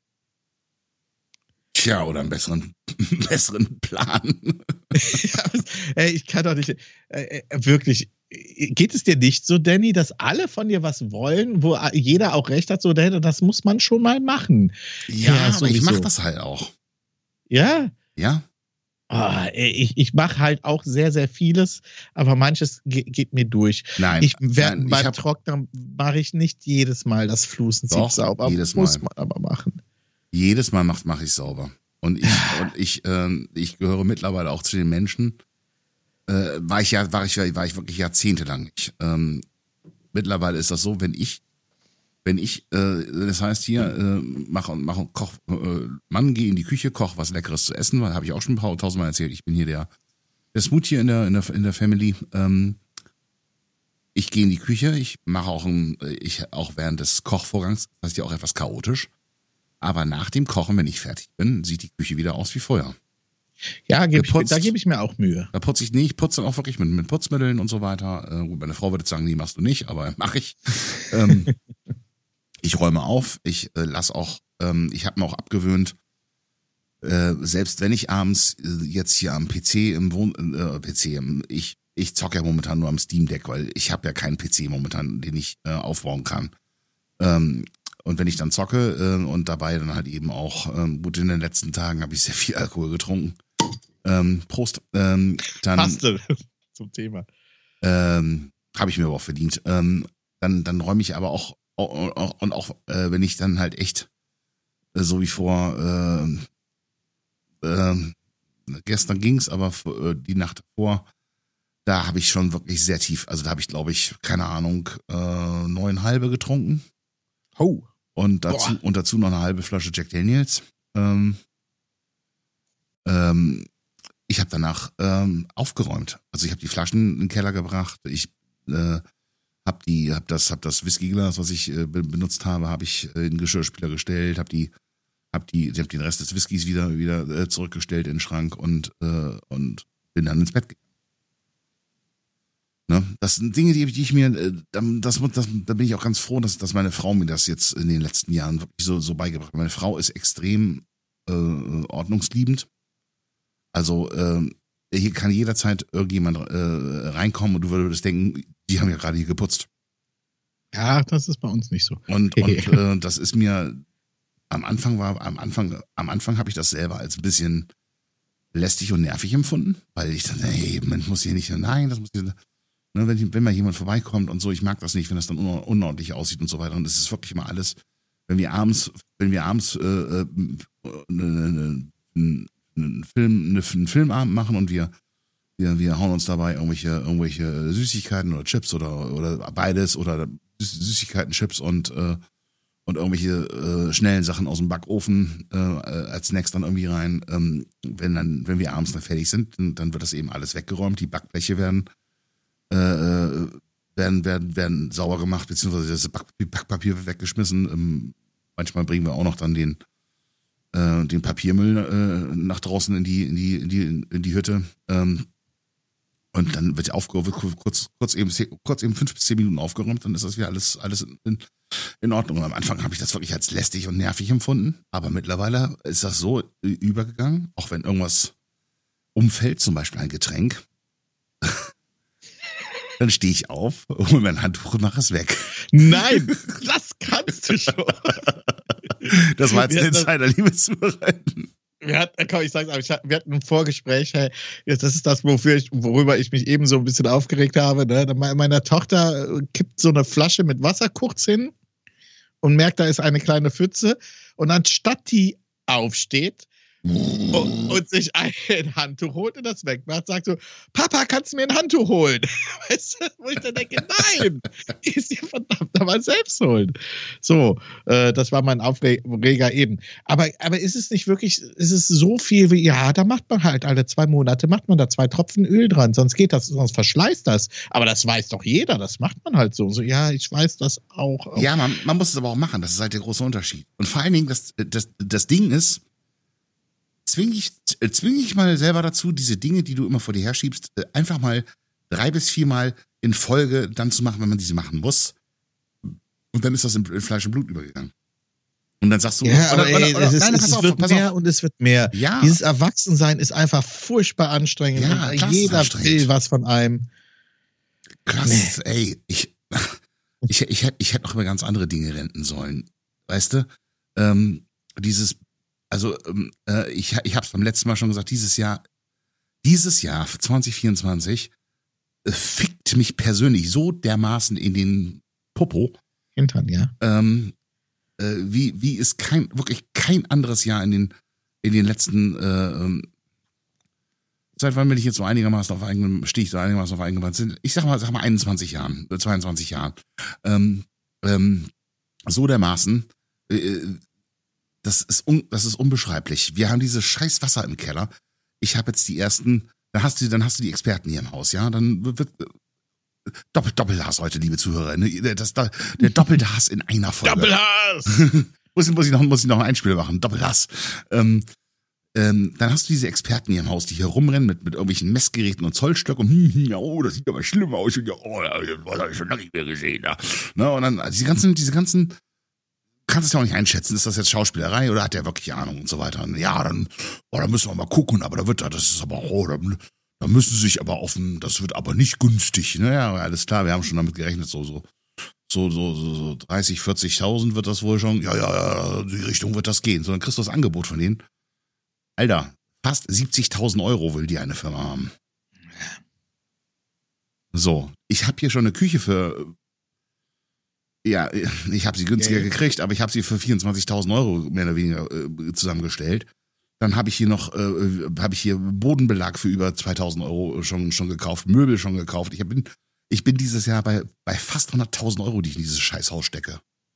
Tja, oder einen besseren Plan. Ich kann doch nicht. Wirklich. Geht es dir nicht so, Danny, dass alle von dir was wollen, wo jeder auch recht hat, so, das muss man schon mal machen. Ja, aber ich mache das halt auch. Ja? Ja. Oh, ich mache halt auch sehr, sehr vieles, aber manches geht mir durch. Nein, beim Trocknen mache ich nicht jedes Mal das Flusensieb sauber. Jedes Muss man aber machen. Jedes Mal mache ich sauber. Und ich gehöre mittlerweile auch zu den Menschen, war ich wirklich jahrzehntelang nicht. Mittlerweile ist das so, wenn ich, das heißt hier, koch, Mann, geh in die Küche, koch was Leckeres zu essen, weil habe ich auch schon tausendmal erzählt. Ich bin hier der Smoothie in der Family. Ich gehe in die Küche, ich mache auch während des Kochvorgangs, das heißt ja auch etwas chaotisch. Aber nach dem Kochen, wenn ich fertig bin, sieht die Küche wieder aus wie vorher. Ja, da gebe ich mir auch Mühe. Da putze ich nicht, ich putze dann auch wirklich mit Putzmitteln und so weiter. Meine Frau würde sagen, nee, machst du nicht, aber mache ich. Ich räume auf, ich lasse auch, ich habe mir auch abgewöhnt, selbst wenn ich abends jetzt hier am PC ich zocke ja momentan nur am Steam Deck, weil ich habe ja keinen PC momentan, den ich aufbauen kann. Und wenn ich dann zocke und dabei dann halt eben auch, gut, in den letzten Tagen habe ich sehr viel Alkohol getrunken. Prost. Dann Passte zum Thema. Habe ich mir aber auch verdient. Dann räume ich aber auch wenn ich dann halt echt so wie vor gestern ging's, aber die Nacht davor, da habe ich schon wirklich sehr tief, also da habe ich, glaube ich, keine Ahnung, 9,5 getrunken. Oh. Und dazu noch eine halbe Flasche Jack Daniels. Ich habe danach aufgeräumt. Also ich habe die Flaschen in den Keller gebracht. Ich hab das Whiskyglas, was ich benutzt habe, habe ich in den Geschirrspüler gestellt. Hab den Rest des Whiskys wieder zurückgestellt in den Schrank und bin dann ins Bett gegangen. Ne? Das sind Dinge, die ich mir, da bin ich auch ganz froh, dass meine Frau mir das jetzt in den letzten Jahren wirklich so beigebracht hat. Meine Frau ist extrem ordnungsliebend. Also hier kann jederzeit irgendjemand reinkommen und du würdest denken, die haben ja gerade hier geputzt. Ja, das ist bei uns nicht so. Und das ist mir am Anfang habe ich das selber als ein bisschen lästig und nervig empfunden, weil ich dachte, hey, man muss hier nicht, nein, das muss hier, ne, wenn mal jemand vorbeikommt und so, ich mag das nicht, wenn das dann unordentlich aussieht und so weiter. Und es ist wirklich immer alles, wenn wir abends einen Filmabend machen und wir hauen uns dabei irgendwelche Süßigkeiten oder Chips oder beides oder Süßigkeiten, Chips und irgendwelche schnellen Sachen aus dem Backofen als Snacks dann irgendwie rein. Wenn wir abends dann fertig sind, dann wird das eben alles weggeräumt. Die Backbleche werden werden sauber gemacht, beziehungsweise das Backpapier wird weggeschmissen. Manchmal bringen wir auch noch dann den Papiermüll nach draußen in die Hütte. Und dann wird kurz eben 5 bis 10 Minuten aufgeräumt, dann ist das wieder alles in Ordnung. Und am Anfang habe ich das wirklich als lästig und nervig empfunden, aber mittlerweile ist das so übergegangen, auch wenn irgendwas umfällt, zum Beispiel ein Getränk, dann stehe ich auf, hole mein Handtuch und mache es weg. Nein, das kannst du schon. Das war jetzt ein Insider, liebe Zuhörerin. Wir hatten ein Vorgespräch, hey, das ist das, worüber ich mich eben so ein bisschen aufgeregt habe. Ne? Meine Tochter kippt so eine Flasche mit Wasser kurz hin und merkt, da ist eine kleine Pfütze. Und anstatt die aufsteht und sich ein Handtuch holt und das wegmacht, sagt so, Papa, kannst du mir ein Handtuch holen? Weißt du, wo ich dann denke, nein, die ist dir verdammt mal selbst holen. So, das war mein Aufreger eben. Aber ist es nicht wirklich, ist es so viel wie, ja, da macht man halt alle 2 Monate, macht man da 2 Tropfen Öl dran, sonst verschleißt das. Aber das weiß doch jeder, das macht man halt so. So, ja, ich weiß das auch. Ja, man muss es aber auch machen, das ist halt der große Unterschied. Und vor allen Dingen, das Ding ist, zwing ich mal selber dazu, diese Dinge, die du immer vor dir herschiebst, einfach mal 3 bis 4 Mal in Folge dann zu machen, wenn man diese machen muss. Und dann ist das in Fleisch und Blut übergegangen. Und dann sagst du, es wird mehr und es wird mehr. Ja. Dieses Erwachsensein ist einfach furchtbar anstrengend. Ja, jeder will was von einem. Klasse, ey, ich hätte noch über ganz andere Dinge renten sollen. Weißt du? Ich habe es beim letzten Mal schon gesagt, dieses Jahr 2024 fickt mich persönlich so dermaßen in den Popo. Hintern, ja. Wie es wirklich kein anderes Jahr in den letzten seit wann bin ich jetzt so einigermaßen auf eigenem Bein? Ich sag mal 21 Jahren, 22 Jahren. So dermaßen, das ist unbeschreiblich. Wir haben dieses scheiß Wasser im Keller. Ich habe jetzt die ersten, dann hast du die Experten hier im Haus, ja? Dann wird Doppelhass heute, liebe Zuhörer. Der doppelte Hass in einer Folge. Doppelhass! muss ich noch ein Einspieler machen. Doppelhass. Dann hast du diese Experten hier im Haus, die hier rumrennen mit irgendwelchen Messgeräten und Zollstöcken und oh, das sieht aber schlimm aus und was habe ich schon lange nicht mehr gesehen. Ja. Ne, und dann diese ganzen kannst es ja auch nicht einschätzen, ist das jetzt Schauspielerei oder hat der wirklich Ahnung und so weiter. Und ja, dann müssen wir mal gucken, aber das ist aber da müssen sie sich aber das wird aber nicht günstig. Naja, alles klar, wir haben schon damit gerechnet, so 30, 40.000 wird das wohl schon, ja, die Richtung wird das gehen. So, dann kriegst du das Angebot von denen. Alter, fast 70.000 Euro will die eine Firma haben. So, ich habe hier schon eine Küche ich habe sie günstiger gekriegt, aber ich habe sie für 24.000 Euro mehr oder weniger zusammengestellt. Dann habe ich hier Bodenbelag für über 2.000 Euro schon gekauft, Möbel schon gekauft. Ich bin dieses Jahr bei fast 100.000 Euro, die ich in dieses Scheißhaus stecke.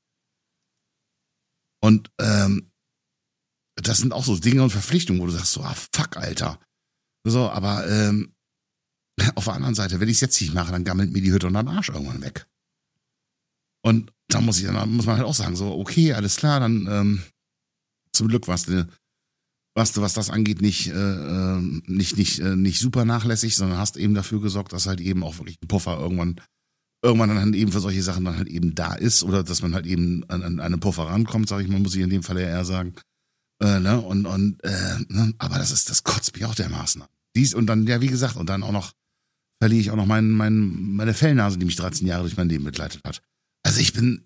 Und das sind auch so Dinge und Verpflichtungen, wo du sagst so, fuck, Alter. So, aber auf der anderen Seite, wenn ich es jetzt nicht mache, dann gammelt mir die Hütte unter den Arsch irgendwann weg. Und da muss man halt auch sagen, so, okay, alles klar, dann zum Glück warst du, was das angeht, nicht super nachlässig, sondern hast eben dafür gesorgt, dass halt eben auch wirklich ein Puffer irgendwann dann halt eben für solche Sachen dann halt eben da ist oder dass man halt eben an einen Puffer rankommt, sage ich mal, muss ich in dem Fall ja eher sagen. Aber das kotzt mich auch dermaßen an. Und dann, ja, wie gesagt, und dann auch noch verliere ich auch noch meine Fellnase, die mich 13 Jahre durch mein Leben begleitet hat. Also ich bin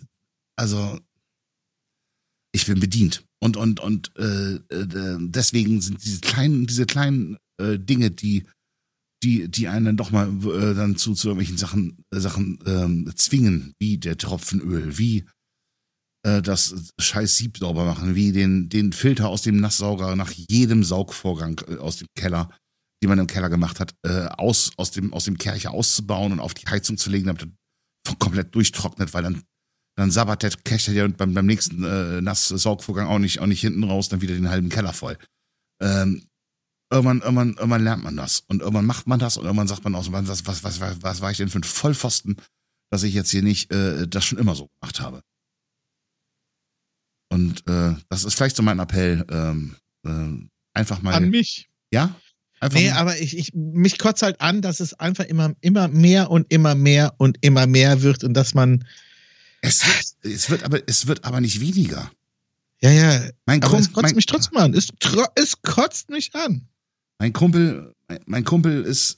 bedient. Und deswegen sind diese kleinen Dinge, die einen dann doch mal dann zu irgendwelchen Sachen zwingen, wie der Tropfen Öl, wie das scheiß Sieb sauber machen, wie den Filter aus dem Nasssauger nach jedem Saugvorgang aus dem Keller, den man im Keller gemacht hat, aus dem Kercher auszubauen und auf die Heizung zu legen, damit er komplett durchtrocknet, weil dann sabbert der Kercher ja beim nächsten Nass-Saugvorgang auch nicht hinten raus, dann wieder den halben Keller voll. irgendwann lernt man das. Und irgendwann macht man das und irgendwann sagt man aus, was war ich denn für ein Vollpfosten, dass ich jetzt hier nicht das schon immer so gemacht habe. Und das ist vielleicht so mein Appell, einfach mal. An mich. Ja? Einfach Nee, aber mich kotzt halt an, dass es einfach immer mehr und immer mehr und immer mehr wird und dass man. Es wird aber nicht weniger. Ja, aber es kotzt mich trotzdem an. Es kotzt mich an. Mein Kumpel ist,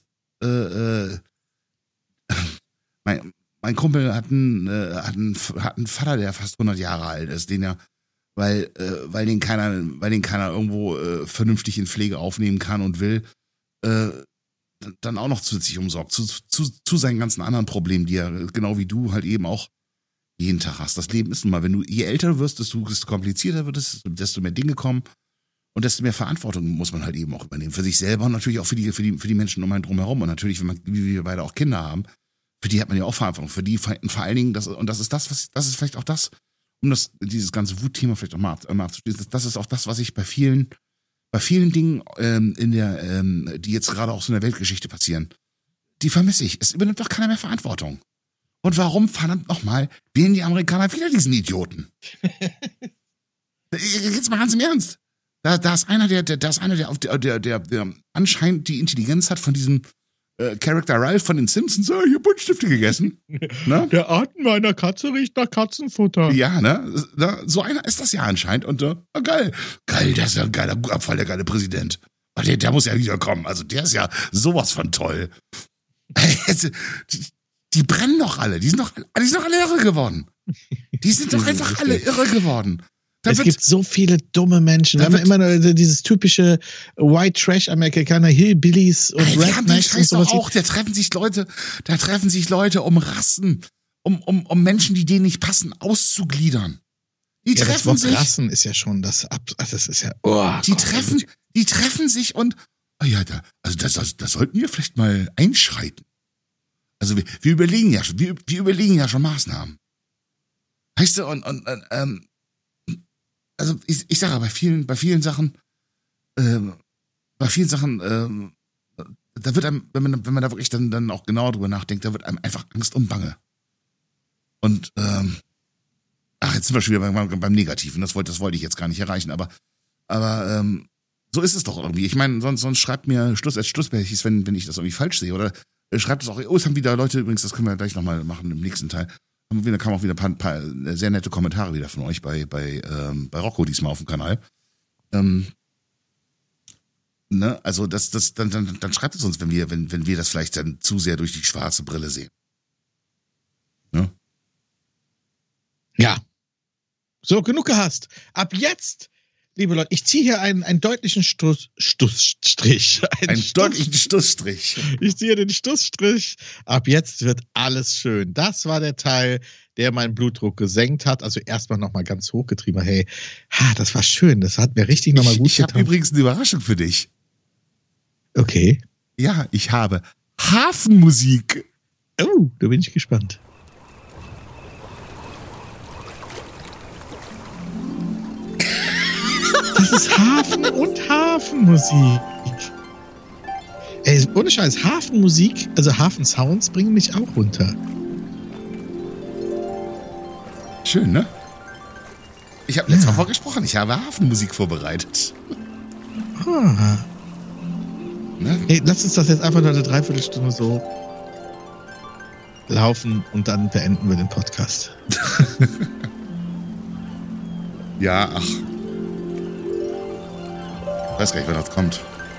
mein Kumpel hat einen Vater, der fast 100 Jahre alt ist, den er, weil den keiner irgendwo vernünftig in Pflege aufnehmen kann und will, dann auch noch zusätzlich umsorgt, zu seinen ganzen anderen Problemen, die er, genau wie du, halt eben auch jeden Tag hast. Das Leben ist nun mal, je älter du wirst, desto komplizierter wird es, desto mehr Dinge kommen und desto mehr Verantwortung muss man halt eben auch übernehmen. Für sich selber und natürlich auch für die Menschen um einen drumherum. Und natürlich, wie wir beide auch Kinder haben, für die hat man ja auch Verantwortung. Für die vor allen Dingen, das ist vielleicht auch das, dieses ganze Wutthema vielleicht auch mal abzuschließen, das ist auch das, was ich bei vielen Dingen, die jetzt gerade auch so in der Weltgeschichte passieren, die vermisse ich. Es übernimmt doch keiner mehr Verantwortung. Und warum, verdammt nochmal, wählen die Amerikaner wieder diesen Idioten? Jetzt mal ganz im Ernst. Da ist einer, der anscheinend die Intelligenz hat von diesem Charakter Ralph von den Simpsons, hier Buntstifte gegessen. Ne? Der Atem meiner Katze riecht nach Katzenfutter. Ja, ne? So einer ist das ja anscheinend. Und geil, das ist ja ein geiler Abfall, der geile Präsident. Der muss ja wiederkommen. Also der ist ja sowas von toll. Die brennen doch alle. Die sind doch alle irre geworden. Die sind doch einfach alle irre geworden. Es gibt so viele dumme Menschen. Wir haben immer nur dieses typische White Trash Amerikaner, Hillbillies und Rednecks und sowas. Auch, da treffen sich Leute, um Rassen, um Menschen, die denen nicht passen, auszugliedern. Das Wort Rassen ist ja schon das ist ja. Die treffen sich und da sollten wir vielleicht mal einschreiten. Also wir überlegen ja schon Maßnahmen. Weißt du, also ich sage bei vielen Sachen, da wird einem, wenn man da wirklich dann auch genauer drüber nachdenkt, da wird einem einfach Angst und Bange. Und jetzt sind wir schon wieder beim Negativen, das wollte ich jetzt gar nicht erreichen, aber so ist es doch irgendwie. Ich meine, sonst schreibt mir Schlussbärchis, wenn ich das irgendwie falsch sehe, oder schreibt es auch, es haben wieder Leute, übrigens, das können wir gleich nochmal machen im nächsten Teil, da kamen auch wieder ein paar sehr nette Kommentare wieder von euch bei Rocco diesmal auf dem Kanal. Ne? Also dann schreibt es uns, wenn wir das vielleicht dann zu sehr durch die schwarze Brille sehen. Ne? Ja. So, genug gehasst. Ab jetzt, liebe Leute, ich ziehe hier einen deutlichen Stussstrich. Deutlichen Stussstrich. Ich ziehe den Stussstrich. Ab jetzt wird alles schön. Das war der Teil, der meinen Blutdruck gesenkt hat. Also erstmal nochmal ganz hochgetrieben. Hey, das war schön. Das hat mir richtig nochmal gut getan. Ich habe übrigens eine Überraschung für dich. Okay. Ja, ich habe Hafenmusik. Oh, da bin ich gespannt. Das ist Hafen und Hafenmusik. Ey, ohne Scheiß, Hafenmusik, also Hafensounds bringen mich auch runter. Schön, ne? Ich habe letztes Mal vorgesprochen, ich habe Hafenmusik vorbereitet. Ne? Hey, lass uns das jetzt einfach nur eine Dreiviertelstunde so laufen und dann beenden wir den Podcast. Ja, ach. Ich weiß gar nicht, wann das kommt.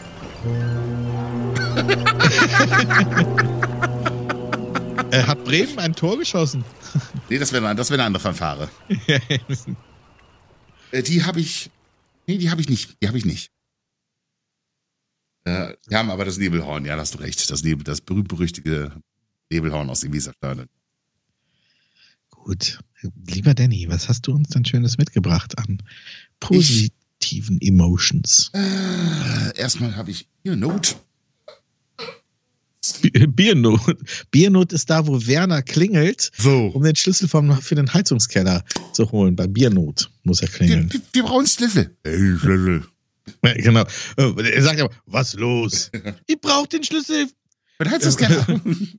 Hat Bremen ein Tor geschossen? Nee, das wäre eine andere Fanfare. Die habe ich nicht. Wir haben aber das Nebelhorn, ja, da hast du recht. Das berühmt-berüchtigte Nebelhorn aus dem Weserstadion. Gut. Lieber Danny, was hast du uns denn Schönes mitgebracht an positiven Emotions? Erstmal habe ich Biernot. Biernot ist da, wo Werner klingelt, um den Schlüssel für den Heizungskeller zu holen. Bei Biernot muss er klingeln. Wir brauchen Schlüssel. Hey, Schlüssel. Ja, genau. Er sagt aber, was los? Ich brauche den Schlüssel. Was heißt das gerne?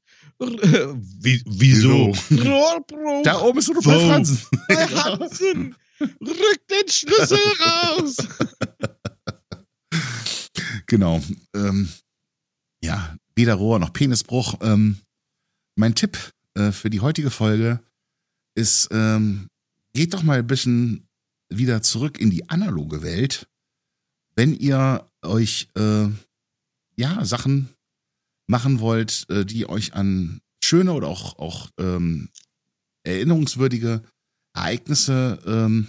Wieso? Rohrbruch. Da oben ist nur bei Franzen. Bei Hansen. Rück den Schlüssel raus. Genau. Ja, weder Rohr noch Penisbruch. Mein Tipp für die heutige Folge ist, geht doch mal ein bisschen wieder zurück in die analoge Welt, wenn ihr euch Sachen machen wollt, die euch an schöne oder auch erinnerungswürdige Ereignisse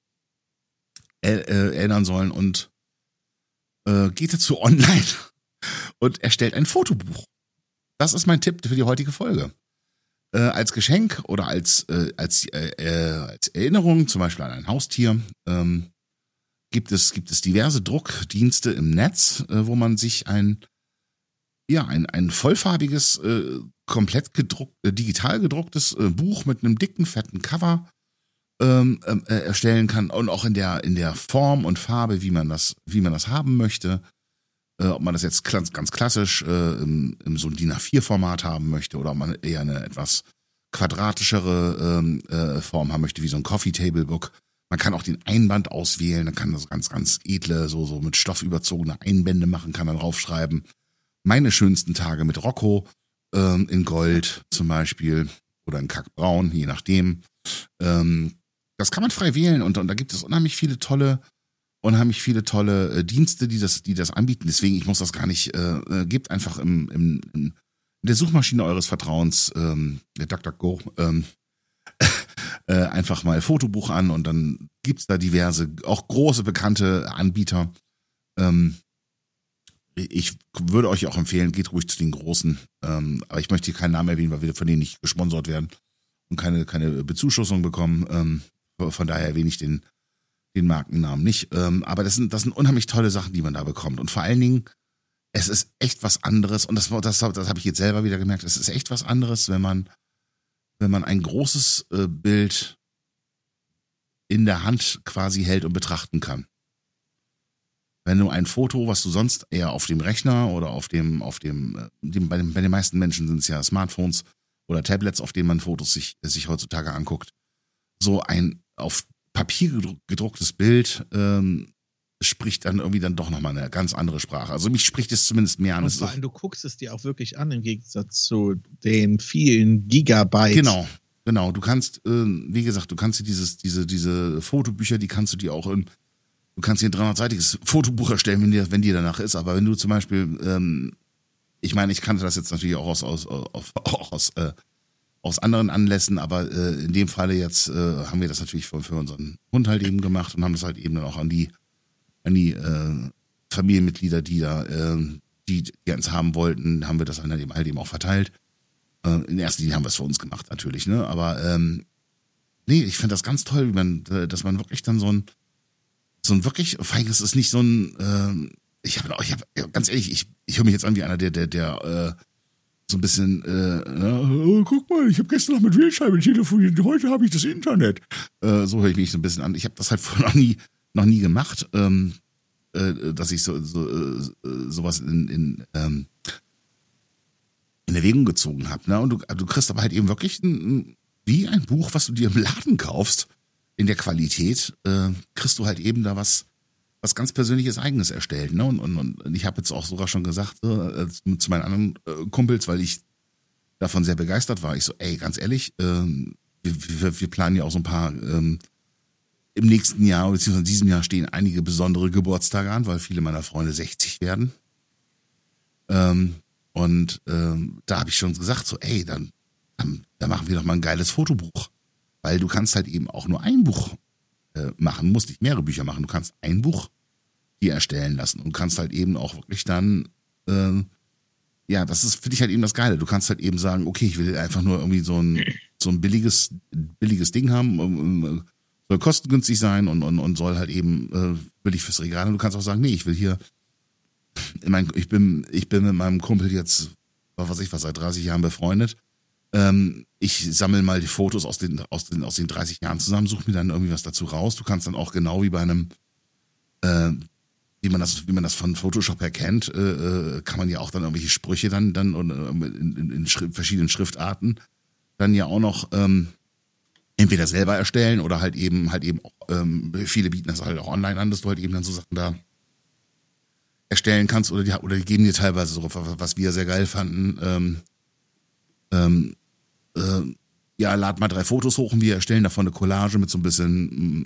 erinnern sollen und geht dazu online und erstellt ein Fotobuch. Das ist mein Tipp für die heutige Folge. Als Geschenk oder als Erinnerung, zum Beispiel an ein Haustier, gibt es diverse Druckdienste im Netz, wo man sich ein vollfarbiges, komplett digital gedrucktes Buch mit einem dicken, fetten Cover erstellen kann und auch in der Form und Farbe, wie man das haben möchte. Ob man das jetzt ganz klassisch im so ein DIN A4-Format haben möchte oder ob man eher eine etwas quadratischere Form haben möchte, wie so ein Coffee-Table-Book. Man kann auch den Einband auswählen, dann kann das ganz edle, so mit Stoff überzogene Einbände machen, kann dann draufschreiben. Meine schönsten Tage mit Rocco in Gold zum Beispiel oder in Kackbraun, je nachdem. Das kann man frei wählen und da gibt es unheimlich viele tolle Dienste, die das anbieten. Deswegen, ich muss das gar nicht, gebt einfach in der Suchmaschine eures Vertrauens, der DuckDuckGo, einfach mal Fotobuch an und dann gibt's da diverse, auch große, bekannte Anbieter. Ich würde euch auch empfehlen, geht ruhig zu den Großen. Aber ich möchte hier keinen Namen erwähnen, weil wir von denen nicht gesponsert werden und keine Bezuschussung bekommen. Von daher erwähne ich den Markennamen nicht. Aber das sind unheimlich tolle Sachen, die man da bekommt. Und vor allen Dingen, es ist echt was anderes. Und das habe ich jetzt selber wieder gemerkt. Es ist echt was anderes, wenn man ein großes Bild in der Hand quasi hält und betrachten kann. Wenn du ein Foto, was du sonst eher auf dem Rechner oder bei den meisten Menschen sind es ja Smartphones oder Tablets, auf denen man Fotos sich heutzutage anguckt, so ein auf Papier gedrucktes Bild spricht dann irgendwie dann doch nochmal eine ganz andere Sprache. Also mich spricht es zumindest mehr an. Und vor allem, du guckst es dir auch wirklich an, im Gegensatz zu den vielen Gigabytes. Genau. Du kannst, wie gesagt, du kannst dir diese Fotobücher, die kannst du dir auch du kannst dir ein 300-seitiges Fotobuch erstellen, wenn dir danach ist. Aber wenn du zum Beispiel, ich meine, ich kannte das jetzt natürlich auch aus anderen Anlässen, aber in dem Falle jetzt haben wir das natürlich für unseren Hund halt eben gemacht und haben das halt eben dann auch an die Familienmitglieder, die uns haben wollten, haben wir das dann halt eben auch verteilt. In erster Linie haben wir es für uns gemacht natürlich, ne? Aber ich finde das ganz toll, dass man wirklich dann so ein wirklich, vor allem ist es nicht so ein, ich habe ganz ehrlich, ich höre mich jetzt an wie einer, der so ein bisschen, guck mal, ich habe gestern noch mit Wählscheibe telefoniert, heute habe ich das Internet. So höre ich mich so ein bisschen an. Ich habe das halt vorher noch nie gemacht, dass ich sowas in Erwägung gezogen habe. Ne? Und du kriegst aber halt eben wirklich wie ein Buch, was du dir im Laden kaufst, in der Qualität, kriegst du halt eben da was ganz Persönliches Eigenes erstellt. Ne? Und ich habe jetzt auch sogar schon gesagt zu meinen anderen Kumpels, weil ich davon sehr begeistert war. Ich so, ey, ganz ehrlich, wir planen ja auch so ein paar, im nächsten Jahr, beziehungsweise in diesem Jahr stehen einige besondere Geburtstage an, weil viele meiner Freunde 60 werden. Da habe ich schon gesagt, so, ey, dann machen wir doch mal ein geiles Fotobuch. Weil du kannst halt eben auch nur ein Buch machen, musst nicht mehrere Bücher machen. Du kannst ein Buch dir erstellen lassen und kannst halt eben auch wirklich dann, das ist für dich halt eben das Geile. Du kannst halt eben sagen, okay, ich will einfach nur irgendwie so ein billiges Ding haben, soll kostengünstig sein und soll halt eben will ich fürs Regal. Und du kannst auch sagen, nee, ich will hier, ich bin mit meinem Kumpel jetzt, seit 30 Jahren befreundet. Ich sammle mal die Fotos aus den 30 Jahren zusammen, suche mir dann irgendwie was dazu raus. Du kannst dann auch genau wie bei einem wie man das von Photoshop her kennt, kann man ja auch dann irgendwelche Sprüche dann in verschiedenen Schriftarten dann ja auch noch entweder selber erstellen oder halt eben auch, viele bieten das halt auch online an, dass du halt eben dann so Sachen da erstellen kannst oder die geben dir teilweise so, was wir sehr geil fanden, ja, lad mal 3 Fotos hoch und wir erstellen davon eine Collage mit so ein bisschen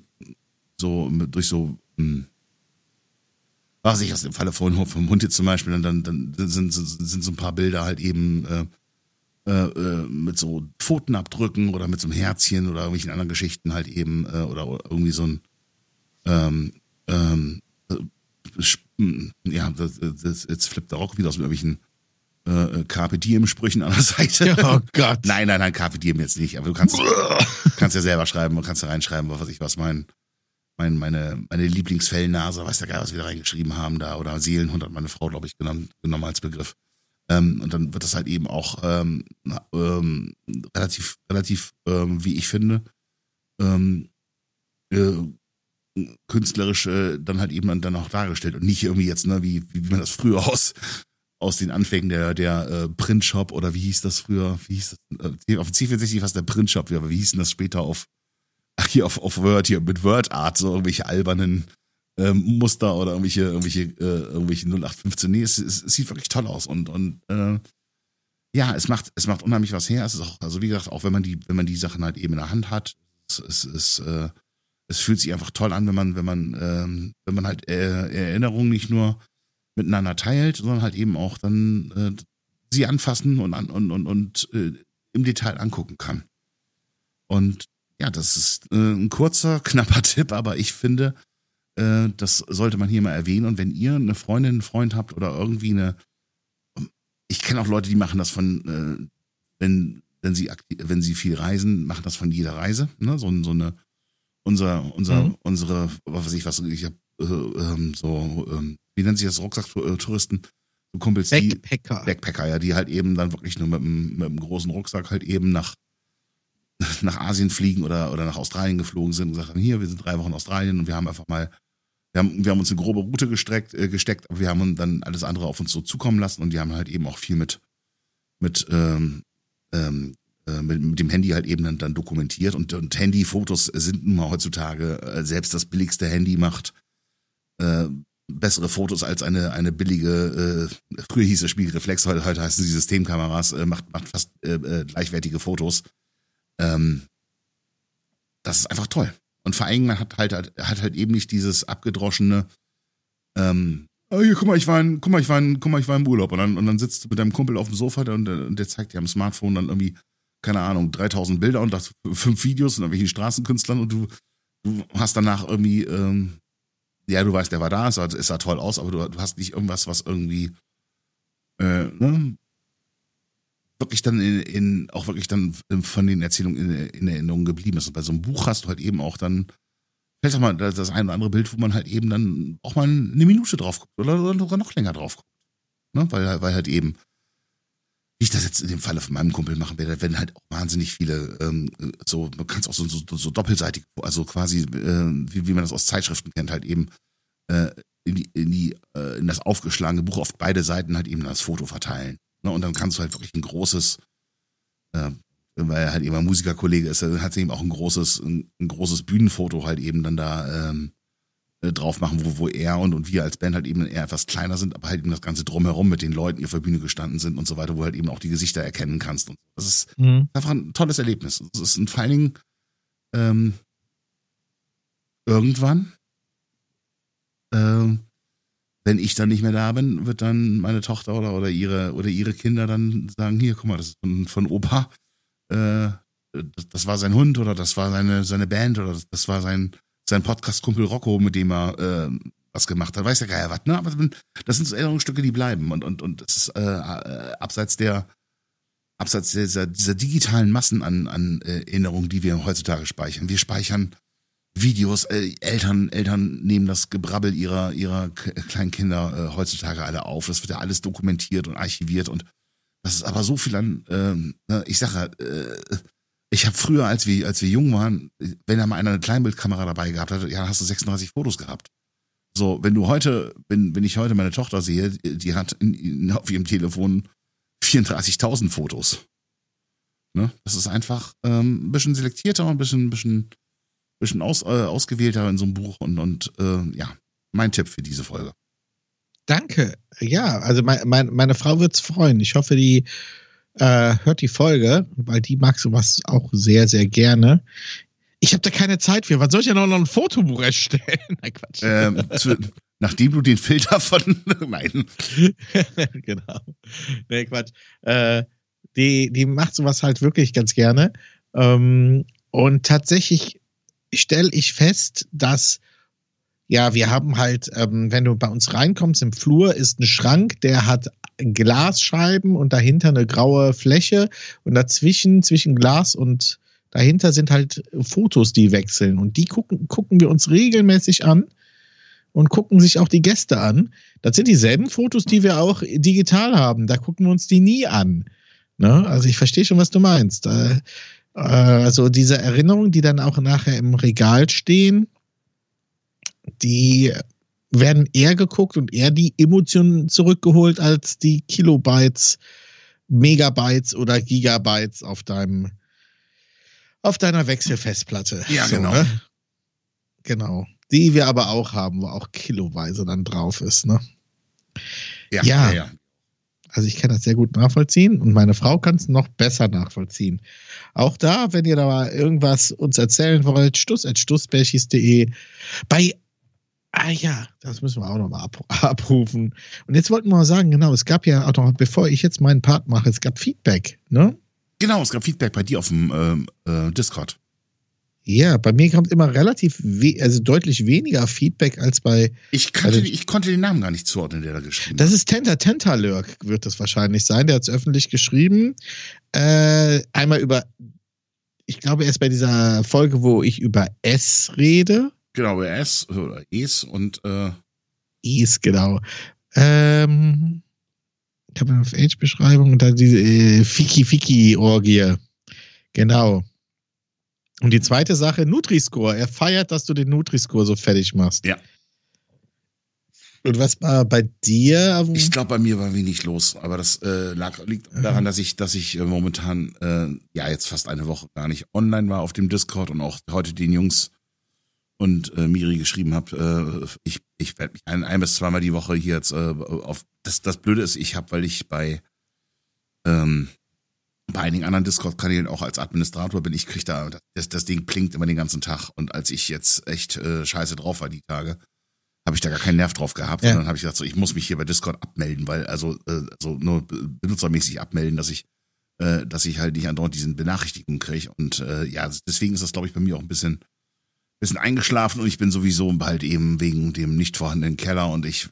was ich aus dem Falle vom Hund jetzt zum Beispiel, dann sind so ein paar Bilder halt eben mit so Pfotenabdrücken oder mit so einem Herzchen oder irgendwelchen anderen Geschichten halt eben oder irgendwie so ein ja, jetzt flippt er auch wieder aus mit irgendwelchen Carpe Diem Sprüchen an der Seite. Oh Gott. Nein, Carpe Diem jetzt nicht, aber du kannst ja selber schreiben und kannst da reinschreiben, was meine Lieblingsfellnase, weiß der Geil, was wir da reingeschrieben haben da, oder Seelenhund hat meine Frau, glaube ich, genommen als Begriff. Und dann wird das halt eben auch relativ, wie ich finde, künstlerisch dann halt eben dann auch dargestellt und nicht irgendwie jetzt, ne, wie man das früher aus den Anfängen der Printshop oder wie hieß das früher, auf C64 was der Printshop, aber wie hieß denn das später auf Word hier mit WordArt, so irgendwelche albernen Muster oder irgendwelche 0815. Nee, es sieht wirklich toll aus und ja, es macht unheimlich was her. Es ist auch, also wie gesagt, auch wenn man die Sachen halt eben in der Hand hat, es fühlt sich einfach toll an, wenn man halt Erinnerungen nicht nur miteinander teilt, sondern halt eben auch dann sie anfassen und im Detail angucken kann. Und ja, das ist ein kurzer, knapper Tipp, aber ich finde, das sollte man hier mal erwähnen. Und wenn ihr eine Freundin, einen Freund habt oder irgendwie ich kenne auch Leute, die machen das von, wenn sie viel reisen, machen das von jeder Reise, ne? Unsere, was weiß ich hab, wie nennt sich das, Rucksacktouristen, so Kumpels, Backpacker, ja, die halt eben dann wirklich nur mit einem großen Rucksack halt eben nach Asien fliegen oder nach Australien geflogen sind und gesagt haben, hier, wir sind 3 Wochen in Australien und wir haben einfach mal, wir haben uns eine grobe Route gesteckt, aber wir haben dann alles andere auf uns so zukommen lassen und die haben halt eben auch viel mit dem Handy halt eben dann dokumentiert und Handyfotos sind nun mal heutzutage, selbst das billigste Handy macht bessere Fotos als eine billige, früher hieß es Spiegelreflex, heute heißen sie Systemkameras, macht fast gleichwertige Fotos. Das ist einfach toll. Und vor allem, man hat halt eben nicht dieses abgedroschene, hier, guck mal, ich war im Urlaub und dann sitzt du mit deinem Kumpel auf dem Sofa und der zeigt dir am Smartphone dann irgendwie, keine Ahnung, 3000 Bilder und das 5 Videos und irgendwelchen Straßenkünstlern und du hast danach irgendwie, ja, du weißt, der war da, es sah toll aus, aber du hast nicht irgendwas, was irgendwie, wirklich dann auch wirklich dann von den Erzählungen in Erinnerung geblieben ist. Und bei so einem Buch hast du halt eben auch dann, vielleicht auch mal das ein oder andere Bild, wo man halt eben dann auch mal eine Minute drauf guckt oder sogar noch länger drauf guckt. Ne? Weil halt eben, wie ich das jetzt in dem Falle von meinem Kumpel machen werde, werden halt auch wahnsinnig viele, man kann es auch so doppelseitig, also quasi, wie man das aus Zeitschriften kennt, halt eben in das aufgeschlagene Buch auf beide Seiten halt eben das Foto verteilen. Ne? Und dann kannst du halt wirklich ein großes, weil er halt eben ein Musikerkollege ist, hat sie eben auch ein großes Bühnenfoto halt eben dann da drauf machen, wo er und wir als Band halt eben eher etwas kleiner sind, aber halt eben das Ganze drumherum mit den Leuten, die auf der Bühne gestanden sind und so weiter, wo halt eben auch die Gesichter erkennen kannst. Und das ist einfach ein tolles Erlebnis. Das ist vor allen Dingen irgendwann, wenn ich dann nicht mehr da bin, wird dann meine Tochter oder ihre Kinder dann sagen, hier, guck mal, das ist von Opa, das war sein Hund oder das war seine Band oder das war sein Podcast-Kumpel Rocco, mit dem er was gemacht hat. Weiß ja geil was, ne? Aber das sind so Erinnerungsstücke, die bleiben. Und das ist abseits dieser digitalen Massen an Erinnerungen, die wir heutzutage speichern. Wir speichern Videos, Eltern nehmen das Gebrabbel ihrer kleinen Kinder heutzutage alle auf. Das wird ja alles dokumentiert und archiviert und das ist aber so viel an, ich sage, ich habe früher, als wir jung waren, wenn da mal einer eine Kleinbildkamera dabei gehabt hat, ja, hast du 36 Fotos gehabt. So, wenn ich heute meine Tochter sehe, die hat auf ihrem Telefon 34.000 Fotos. Ne? Das ist einfach ein bisschen selektierter, ein bisschen ausgewählter in so einem Buch und ja, mein Tipp für diese Folge. Danke. Ja, also meine Frau wird's freuen. Ich hoffe, die hört die Folge, weil die mag sowas auch sehr, sehr gerne. Ich habe da keine Zeit für. Was soll ich ja noch ein Fotobuch erstellen? Nein, Quatsch. Nachdem du den Filter von... Nein. Genau. Nee, Quatsch. Die macht sowas halt wirklich ganz gerne. Und tatsächlich stelle ich fest, dass ja, wir haben halt, wenn du bei uns reinkommst im Flur, ist ein Schrank, der hat Glasscheiben und dahinter eine graue Fläche und dazwischen, zwischen Glas und dahinter sind halt Fotos, die wechseln und die gucken wir uns regelmäßig an und gucken sich auch die Gäste an. Das sind dieselben Fotos, die wir auch digital haben, da gucken wir uns die nie an. Ne? Also ich verstehe schon, was du meinst. Also diese Erinnerungen, die dann auch nachher im Regal stehen, die werden eher geguckt und eher die Emotionen zurückgeholt als die Kilobytes, Megabytes oder Gigabytes auf deiner Wechselfestplatte. Ja, so, genau. Ne? Genau. Die wir aber auch haben, wo auch kiloweise dann drauf ist, ne? Ja. Also ich kann das sehr gut nachvollziehen und meine Frau kann es noch besser nachvollziehen. Auch da, wenn ihr da mal irgendwas uns erzählen wollt, stuss@stussbärchis.de. Ja, das müssen wir auch nochmal abrufen. Und jetzt wollten wir mal sagen, genau, es gab ja auch noch, bevor ich jetzt meinen Part mache, es gab Feedback, ne? Genau, es gab Feedback bei dir auf dem Discord. Ja, bei mir kommt immer also deutlich weniger Feedback als bei... Ich konnte den Namen gar nicht zuordnen, der da geschrieben hat. Das ist Tentalurk, wird das wahrscheinlich sein. Der hat es öffentlich geschrieben. Einmal ich glaube erst bei dieser Folge, wo ich über S rede. Genau, über S oder Es und Es, genau. Ich habe eine Page-Beschreibung und dann diese Fiki-Orgie. Genau. Und die zweite Sache, Nutri-Score. Er feiert, dass du den Nutri-Score so fertig machst. Ja. Und was war bei dir? Ich glaube, bei mir war wenig los, aber das liegt daran, dass ich momentan jetzt fast eine Woche gar nicht online war auf dem Discord und auch heute den Jungs und Miri geschrieben habe, ich werde mich ein bis zweimal die Woche hier jetzt auf das Blöde ist, weil ich bei einigen anderen Discord-Kanälen auch als Administrator bin, ich kriege da, das Ding blinkt immer den ganzen Tag und als ich jetzt echt scheiße drauf war die Tage, habe ich da gar keinen Nerv drauf gehabt und dann habe ich gesagt, so, ich muss mich hier bei Discord abmelden, weil so nur benutzermäßig abmelden, dass ich halt nicht andauernd diesen Benachrichtigungen kriege und deswegen ist das, glaube ich, bei mir auch ein bisschen eingeschlafen und ich bin sowieso halt eben wegen dem nicht vorhandenen Keller und ich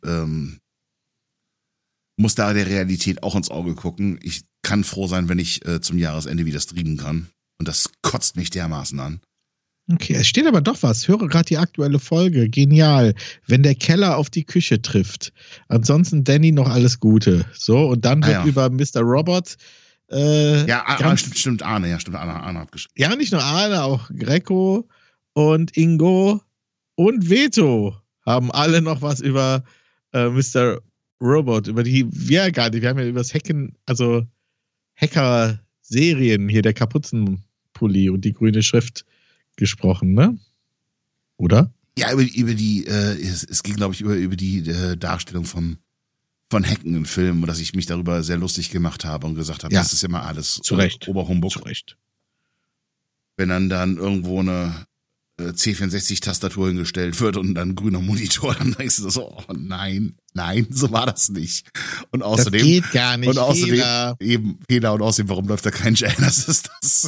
muss da der Realität auch ins Auge gucken. Ich kann froh sein, wenn ich zum Jahresende wieder streamen kann und das kotzt mich dermaßen an. Okay, es steht aber doch was. Höre gerade die aktuelle Folge. Genial. Wenn der Keller auf die Küche trifft. Ansonsten, Danny, noch alles Gute. So, und dann wird über Mr. Robot stimmt, Arne hat geschrieben. Ja, nicht nur Arne, auch Greco und Ingo und Veto haben alle noch was über Mr. Robot, über die wir gar nicht. Wir haben ja über das Hacken, also Hacker-Serien, hier der Kapuzenpulli und die grüne Schrift gesprochen, ne? Oder? Ja, über die, es ging, glaube ich, über die Darstellung von Hacken im Film, dass ich mich darüber sehr lustig gemacht habe und gesagt habe, das ist immer alles Oberhumbug. Zu Recht. Wenn dann irgendwo eine C64-Tastatur hingestellt wird und dann grüner Monitor, dann denkst du so, oh nein, so war das nicht. Und außerdem, das geht gar nicht. Und außerdem eben Fehler und außerdem, warum läuft da kein JNS? Ist das?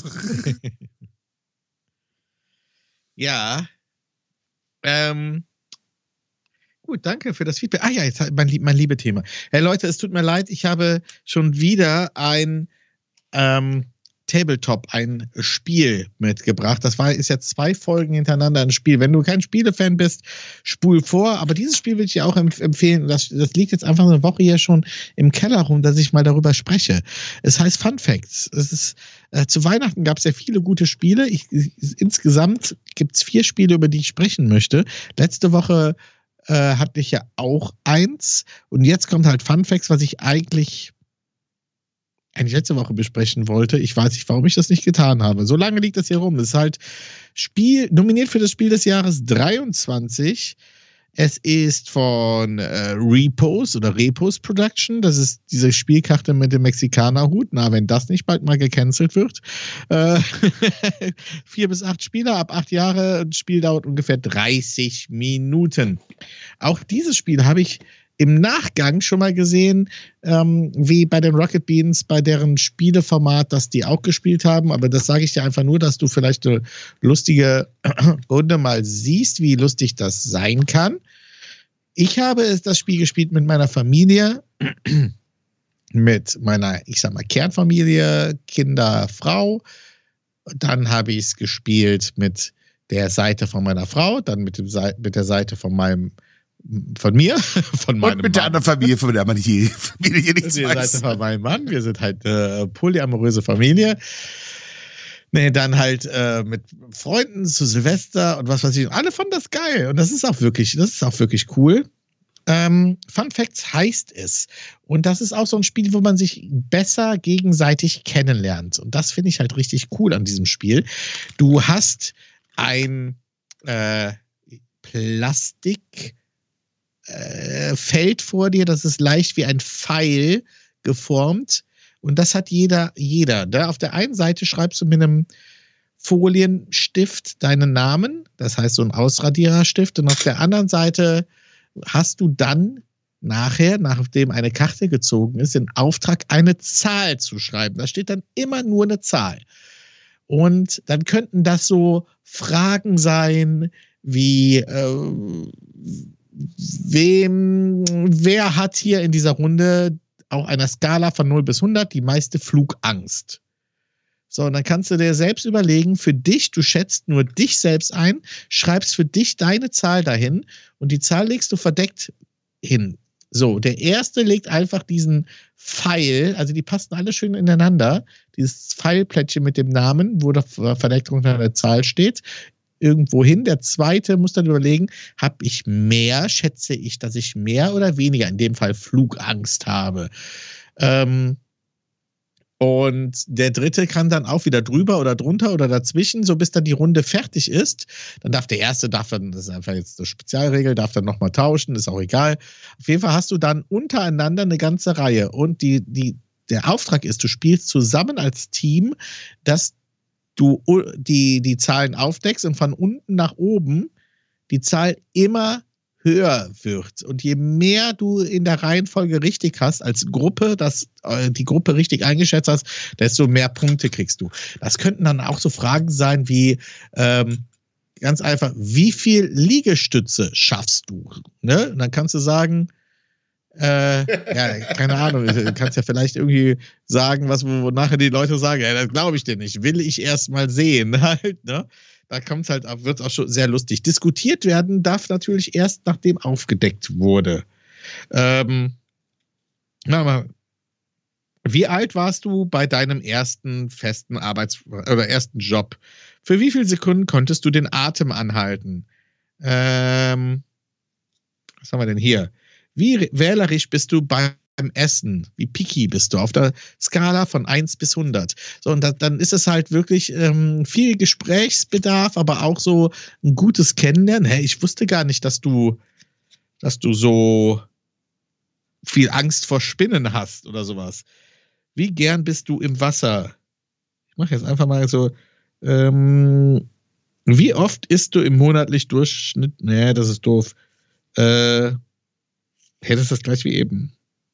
Ja. Gut, danke für das Feedback. Jetzt mein Liebe-Thema. Hey Leute, es tut mir leid, ich habe schon wieder ein Tabletop, ein Spiel mitgebracht. Ist jetzt 2 Folgen hintereinander ein Spiel. Wenn du kein Spielefan bist, spul vor. Aber dieses Spiel will ich dir auch empfehlen. Das liegt jetzt einfach eine Woche hier schon im Keller rum, dass ich mal darüber spreche. Es heißt Fun Facts. Es ist, zu Weihnachten gab es ja viele gute Spiele. Insgesamt gibt es 4 Spiele, über die ich sprechen möchte. Letzte Woche hatte ich ja auch eins. Und jetzt kommt halt Fun Facts, was ich eigentlich letzte Woche besprechen wollte. Ich weiß nicht, warum ich das nicht getan habe. So lange liegt das hier rum. Es ist halt nominiert für das Spiel des Jahres 23. Es ist von Repos Production. Das ist diese Spielkarte mit dem Mexikanerhut. Na, wenn das nicht bald mal gecancelt wird. 4 bis 8 Spieler ab 8 Jahre. Das Spiel dauert ungefähr 30 Minuten. Auch dieses Spiel habe ich im Nachgang schon mal gesehen, wie bei den Rocket Beans, bei deren Spieleformat, das die auch gespielt haben. Aber das sage ich dir einfach nur, dass du vielleicht eine lustige Runde mal siehst, wie lustig das sein kann. Ich habe das Spiel gespielt mit meiner Familie, mit meiner, ich sag mal, Kernfamilie, Kinder, Frau. Dann habe ich es gespielt mit der Seite von meiner Frau, dann mit der Seite von meinem von mir, von meinem und mit der anderen Familie, von der man hier nichts weiß. weiß. Seite von meinem Mann. Wir sind halt polyamoröse Familie. Nee, dann halt mit Freunden zu Silvester und was weiß ich. Alle fanden das geil. Und das ist auch wirklich cool. Fun Facts heißt es. Und das ist auch so ein Spiel, wo man sich besser gegenseitig kennenlernt. Und das finde ich halt richtig cool an diesem Spiel. Du hast ein Plastik Feld vor dir, das ist leicht wie ein Pfeil geformt und das hat jeder. Da auf der einen Seite schreibst du mit einem Folienstift deinen Namen, das heißt so ein Ausradiererstift, und auf der anderen Seite hast du dann nachher, nachdem eine Karte gezogen ist, den Auftrag, eine Zahl zu schreiben. Da steht dann immer nur eine Zahl. Und dann könnten das so Fragen sein wie wer hat hier in dieser Runde auf einer Skala von 0 bis 100 die meiste Flugangst? So, und dann kannst du dir selbst überlegen, für dich, du schätzt nur dich selbst ein, schreibst für dich deine Zahl dahin und die Zahl legst du verdeckt hin. So, der erste legt einfach diesen Pfeil, also die passen alle schön ineinander, dieses Pfeilplättchen mit dem Namen, wo da verdeckt unter einer Zahl steht, irgendwo hin. Der zweite muss dann überlegen, schätze ich, dass ich mehr oder weniger, in dem Fall Flugangst habe. Und der dritte kann dann auch wieder drüber oder drunter oder dazwischen, so bis dann die Runde fertig ist. Dann darf der erste, das ist einfach jetzt eine Spezialregel, darf dann nochmal tauschen, ist auch egal. Auf jeden Fall hast du dann untereinander eine ganze Reihe. Und der Auftrag ist, du spielst zusammen als Team, dass du die Zahlen aufdeckst und von unten nach oben die Zahl immer höher wird. Und je mehr du in der Reihenfolge richtig hast, als Gruppe, die Gruppe richtig eingeschätzt hast, desto mehr Punkte kriegst du. Das könnten dann auch so Fragen sein wie, ganz einfach, wie viel Liegestütze schaffst du? Ne? Und dann kannst du sagen, ja, keine Ahnung, du kannst ja vielleicht irgendwie sagen, wo nachher die Leute sagen, ja, das glaube ich dir nicht, will ich erst mal sehen, halt, ne? Da kommt's halt, wird's auch schon sehr lustig. Diskutiert werden darf natürlich erst, nachdem aufgedeckt wurde. Wie alt warst du bei deinem ersten festen oder ersten Job? Für wie viele Sekunden konntest du den Atem anhalten? Was haben wir denn hier? Wie wählerisch bist du beim Essen? Wie picky bist du auf der Skala von 1 bis 100? So, und dann ist es halt wirklich viel Gesprächsbedarf, aber auch so ein gutes Kennenlernen. Hey, ich wusste gar nicht, dass du so viel Angst vor Spinnen hast oder sowas. Wie gern bist du im Wasser? Ich mache jetzt einfach mal so, wie oft isst du im monatlichen Durchschnitt? Nee, das ist doof. Das ist das gleich wie eben.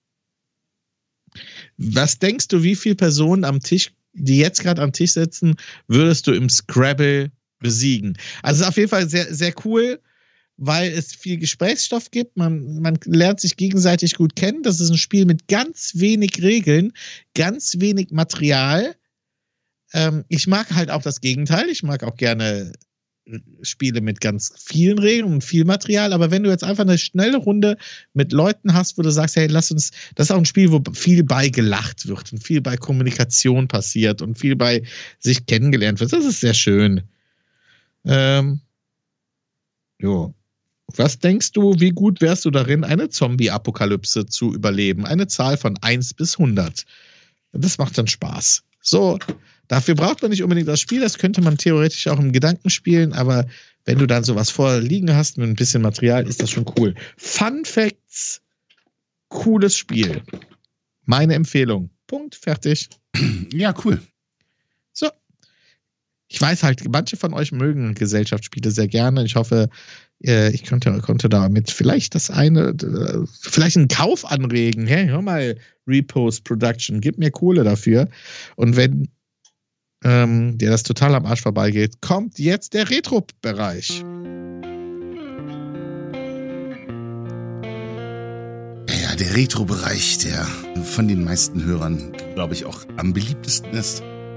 Was denkst du, wie viele Personen am Tisch, die jetzt gerade am Tisch sitzen, würdest du im Scrabble besiegen? Also es ist auf jeden Fall sehr, sehr cool, weil es viel Gesprächsstoff gibt. Man lernt sich gegenseitig gut kennen. Das ist ein Spiel mit ganz wenig Regeln, ganz wenig Material. Ich mag halt auch das Gegenteil. Ich mag auch gerne Spiele mit ganz vielen Regeln und viel Material, aber wenn du jetzt einfach eine schnelle Runde mit Leuten hast, wo du sagst, hey, lass uns, das ist auch ein Spiel, wo viel bei gelacht wird und viel bei Kommunikation passiert und viel bei sich kennengelernt wird. Das ist sehr schön. Jo. Was denkst du, wie gut wärst du darin, eine Zombie-Apokalypse zu überleben? Eine Zahl von 1 bis 100. Das macht dann Spaß. So, dafür braucht man nicht unbedingt das Spiel, das könnte man theoretisch auch im Gedanken spielen, aber wenn du dann sowas vorliegen hast mit ein bisschen Material, ist das schon cool. Fun Facts, cooles Spiel. Meine Empfehlung. Punkt, fertig. Ja, cool. So. Ich weiß halt, manche von euch mögen Gesellschaftsspiele sehr gerne. Ich hoffe, ich konnte damit vielleicht vielleicht einen Kauf anregen. Hey, hör mal, Repost Production, gib mir Kohle dafür. Und wenn dir das total am Arsch vorbeigeht, kommt jetzt der Retro-Bereich. Ja, der Retro-Bereich, der von den meisten Hörern, glaube ich, auch am beliebtesten ist.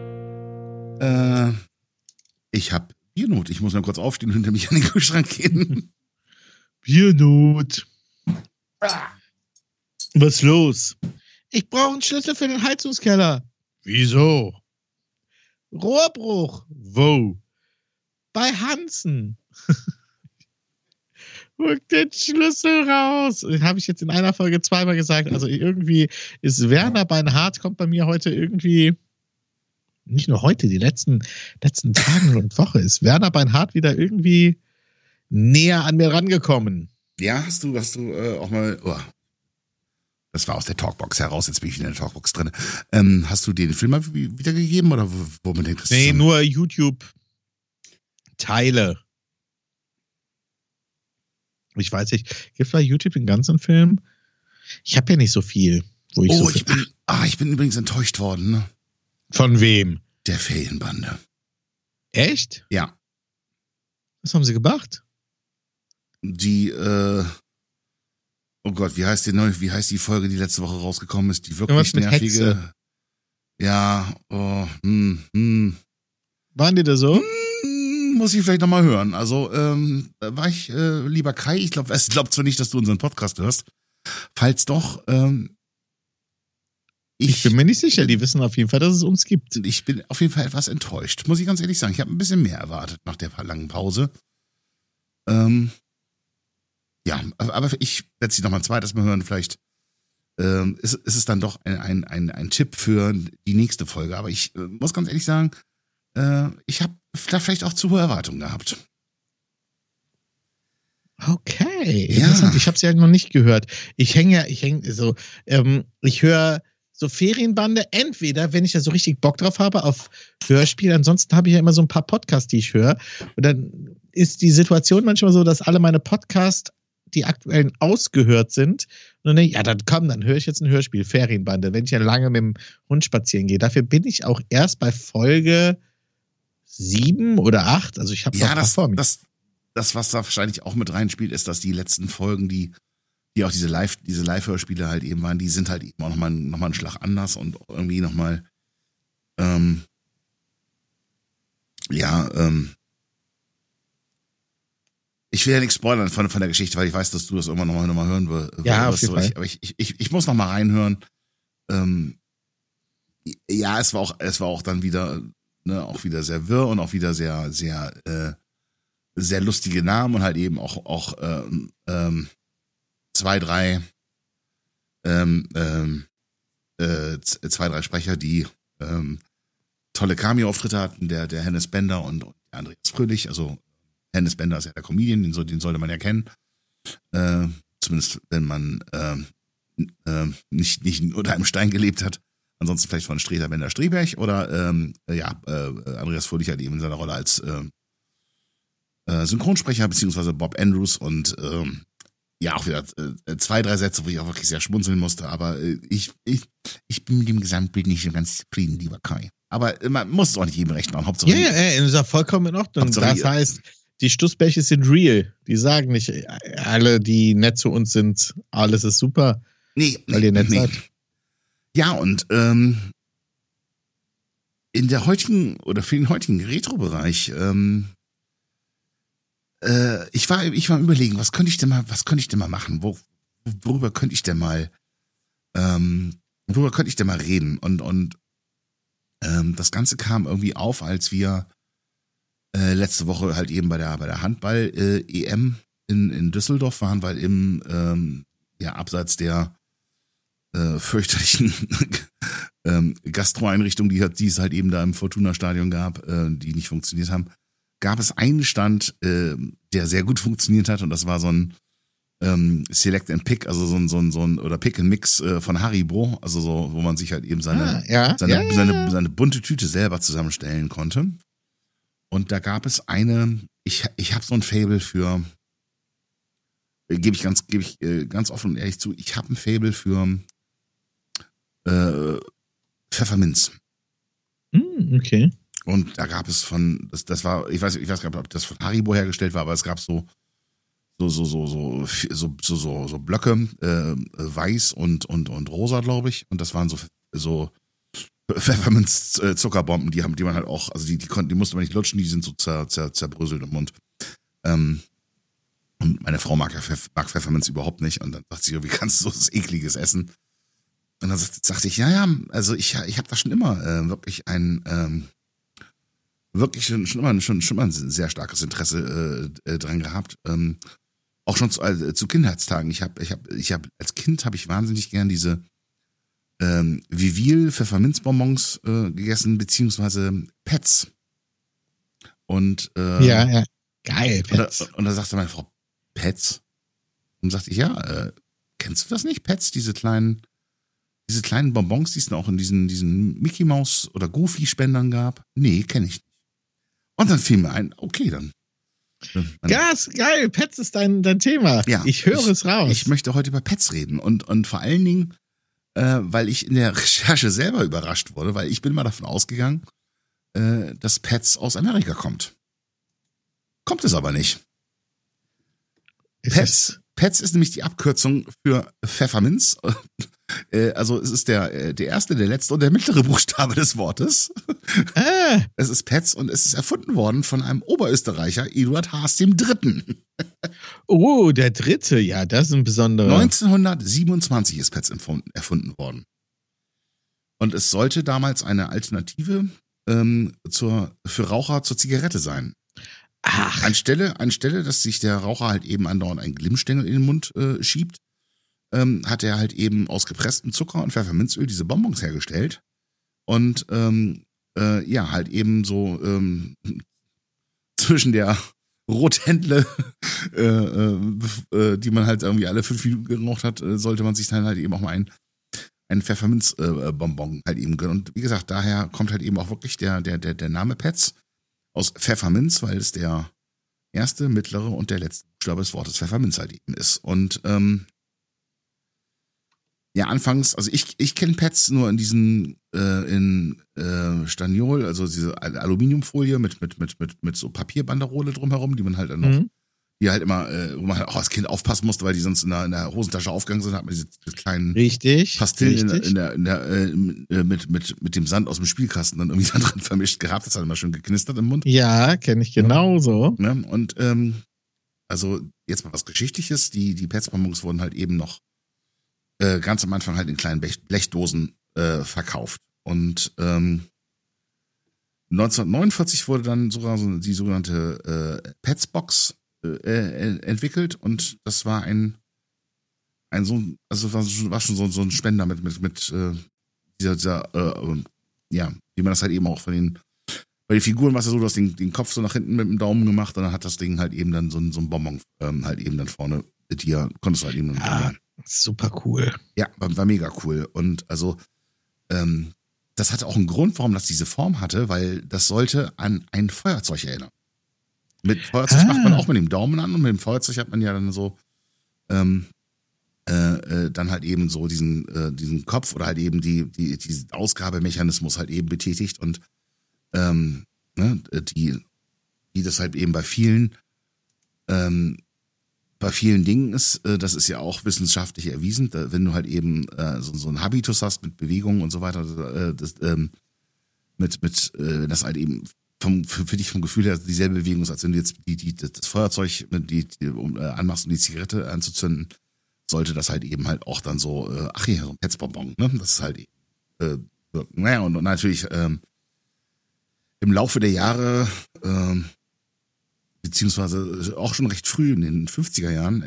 Ich habe Biernot. Ich muss mal kurz aufstehen und hinter mich an den Kühlschrank gehen. Biernot. Was ist los? Ich brauche einen Schlüssel für den Heizungskeller. Wieso? Rohrbruch. Wo? Bei Hansen. Holt den Schlüssel raus. Das habe ich jetzt in einer Folge zweimal gesagt. Also irgendwie ist Werner Beinhardt, kommt bei mir heute irgendwie, nicht nur heute, die letzten Tagen und Woche, ist Werner Beinhardt wieder irgendwie näher an mir rangekommen. Ja, hast du auch mal, das war aus der Talkbox heraus, jetzt bin ich wieder in der Talkbox drin. Hast du den Film mal wiedergegeben oder womit denkst du? Nee, nur YouTube-Teile. Ich weiß nicht, gibt es bei YouTube den ganzen Film? Ich habe ja nicht so viel. Ich bin übrigens enttäuscht worden. Ne? Von wem? Der Ferienbande. Echt? Ja. Was haben sie gemacht? Die, oh Gott, wie heißt die Folge, die letzte Woche rausgekommen ist? Die wirklich nervige. Hexe. Ja, Waren die da so? Muss ich vielleicht nochmal hören. Also, war ich, lieber Kai, ich glaube zwar nicht, dass du unseren Podcast hörst. Falls doch, ich bin mir nicht sicher, die wissen auf jeden Fall, dass es uns gibt. Ich bin auf jeden Fall etwas enttäuscht, muss ich ganz ehrlich sagen. Ich habe ein bisschen mehr erwartet nach der langen Pause. Ja, aber ich werde sie nochmal ein zweites Mal hören. Vielleicht ist es dann doch ein Tipp für die nächste Folge. Aber ich muss ganz ehrlich sagen, ich habe da vielleicht auch zu hohe Erwartungen gehabt. Okay, ja. Interessant. Ich habe es ja noch nicht gehört. Ich höre so Ferienbande, entweder, wenn ich da so richtig Bock drauf habe, auf Hörspiel, ansonsten habe ich ja immer so ein paar Podcasts, die ich höre. Und dann ist die Situation manchmal so, dass alle meine Podcasts, die aktuellen, ausgehört sind. Und dann denke ich, ja, dann höre ich jetzt ein Hörspiel, Ferienbande, wenn ich ja lange mit dem Hund spazieren gehe. Dafür bin ich auch erst bei Folge 7 oder 8. Also ich habe noch vor mir. Das, was da wahrscheinlich auch mit reinspielt, ist, dass die letzten Folgen, die auch diese Live-Hörspiele halt eben waren, die sind halt eben auch nochmal einen Schlag anders und irgendwie nochmal, ich will ja nichts spoilern von der Geschichte, weil ich weiß, dass du das irgendwann nochmal hören wirst. Ja, auf jeden Fall. Aber ich muss nochmal reinhören. Ja, es war auch dann wieder, ne, auch wieder sehr wirr und auch wieder sehr, sehr, sehr lustige Namen und halt eben auch 2, 3 Sprecher, die tolle Cameo-Auftritte hatten, der Hennes Bender und Andreas Fröhlich. Also Hennes Bender ist ja der Comedian, den sollte man ja kennen. Zumindest wenn man nicht unter einem Stein gelebt hat. Ansonsten vielleicht von Streter Bender Streberg oder Andreas Fröhlich halt eben in seiner Rolle als Synchronsprecher, beziehungsweise Bob Andrews und auch wieder 2, 3 Sätze, wo ich auch wirklich sehr schmunzeln musste, aber ich bin mit dem Gesamtbild nicht so ganz zufrieden, lieber Kai. Aber man muss es auch nicht jedem recht machen. Hauptsache, ist ja vollkommen in Ordnung. Das heißt, die Stussbäche sind real. Die sagen nicht, alle, die nett zu uns sind, alles ist super, weil ihr nett seid. Ja, und für den heutigen Retro-Bereich, ich war überlegen, was könnte ich denn mal machen? Worüber könnte ich denn mal reden? Und das Ganze kam irgendwie auf, als wir letzte Woche halt eben bei der Handball-EM in Düsseldorf waren, weil abseits der fürchterlichen Gastroeinrichtung, die es halt eben da im Fortuna-Stadion gab, die nicht funktioniert haben, gab es einen Stand, der sehr gut funktioniert hat, und das war so ein Select and Pick, also so ein oder Pick and Mix von Haribo, also so, wo man sich halt eben seine bunte Tüte selber zusammenstellen konnte. Und da gab es ich habe so ein Faible für, gebe ich ganz offen und ehrlich zu, ich habe ein Faible für Pfefferminz. Okay. Und da gab es das war, ich weiß gar nicht, ob das von Haribo hergestellt war, aber es gab so Blöcke, weiß und rosa, glaube ich. Und das waren so Pfefferminz-Zuckerbomben, die man halt auch, also die musste man nicht lutschen, die sind so zerbröselt im Mund. Und meine Frau mag Pfefferminz überhaupt nicht. Und dann sagt sie, wie kannst du so was Ekliges essen? Und dann sagte ich, also ich habe da schon immer wirklich schon immer ein sehr starkes Interesse dran gehabt. Auch schon zu Kindheitstagen. Als Kind habe ich wahnsinnig gern diese Vivil Pfefferminzbonbons gegessen, beziehungsweise Pets. Und ja, geil, Pets. Und da sagte meine Frau, Pets? Und sagte ich, kennst du das nicht? Pets, diese kleinen Bonbons, die es auch in diesen Mickey Mouse oder Goofy Spendern gab? Nee, kenne ich nicht. Und dann fiel mir ein, okay, dann. Gas, geil, Pets ist dein Thema. Ja, ich höre es raus. Ich möchte heute über Pets reden und vor allen Dingen, weil ich in der Recherche selber überrascht wurde, weil ich bin mal davon ausgegangen, dass Pets aus Amerika kommt. Kommt es aber nicht. Pets ist nämlich die Abkürzung für Pfefferminz. Also es ist der erste, der letzte und der mittlere Buchstabe des Wortes. Es ist Pets und es ist erfunden worden von einem Oberösterreicher, Eduard Haas III. Oh, der Dritte, ja, das ist ein besonderer. 1927 ist Pets erfunden worden. Und es sollte damals eine Alternative für Raucher zur Zigarette sein. Ach. Anstelle, dass sich der Raucher halt eben andauernd einen Glimmstängel in den Mund schiebt, hat er halt eben aus gepresstem Zucker und Pfefferminzöl diese Bonbons hergestellt und halt eben so zwischen der Rothändle, die man halt irgendwie alle 5 Minuten geraucht hat, sollte man sich dann halt eben auch mal einen Pfefferminzbonbon halt eben gönnen. Und wie gesagt, daher kommt halt eben auch wirklich der Name Pets aus Pfefferminz, weil es der erste, mittlere und der letzte Buchstabe des Wortes Pfefferminz halt eben ist. Und anfangs, also ich kenne Pets nur in diesen in Staniol, also diese Aluminiumfolie mit so Papierbanderole drumherum, die man halt dann noch, die halt immer, wo man halt auch als Kind aufpassen musste, weil die sonst in der Hosentasche aufgegangen sind, hat man diese kleinen Pastillen mit dem Sand aus dem Spielkasten dann irgendwie da drin vermischt gehabt. Das hat immer schön geknistert im Mund. Ja, kenne ich genauso. Ja, und also jetzt mal was Geschichtliches, die Pets-Bonbons wurden halt eben noch ganz am Anfang halt in kleinen Blechdosen verkauft. Und 1949 wurde dann sogar die sogenannte Pets-Box entwickelt, und das war war schon so ein Spender mit dieser wie man das halt eben auch bei den Figuren, was ja so, du hast den Kopf so nach hinten mit dem Daumen gemacht, und dann hat das Ding halt eben dann so ein Bonbon halt eben dann vorne dir, konntest du halt eben super cool. Ja, war mega cool. Und also das hatte auch einen Grund, warum das diese Form hatte, weil das sollte an ein Feuerzeug erinnern. Mit Feuerzeug macht man auch mit dem Daumen an, und mit dem Feuerzeug hat man ja dann so dann halt eben so diesen Kopf oder halt eben diesen Ausgabemechanismus halt eben betätigt, und die das halt eben bei vielen Dingen ist, das ist ja auch wissenschaftlich erwiesen, wenn du halt eben so einen Habitus hast mit Bewegungen und so weiter, wenn das halt eben für dich vom Gefühl her dieselbe Bewegung ist, als wenn du jetzt das Feuerzeug anmachst, um die Zigarette anzuzünden, sollte das halt eben halt auch dann so, so ein Petsbonbon, ne? Das ist halt und natürlich im Laufe der Jahre, wie beziehungsweise auch schon recht früh in den 50er Jahren,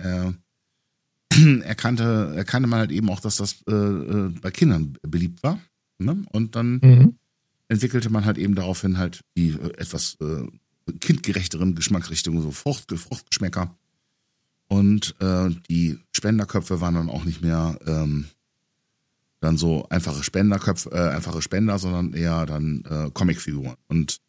erkannte man halt eben auch, dass das bei Kindern beliebt war. Ne? Und dann entwickelte man halt eben daraufhin halt die etwas kindgerechteren Geschmacksrichtungen, so Fruchtgeschmäcker. Und die Spenderköpfe waren dann auch nicht mehr dann so einfache Spender, sondern eher dann Comicfiguren. Und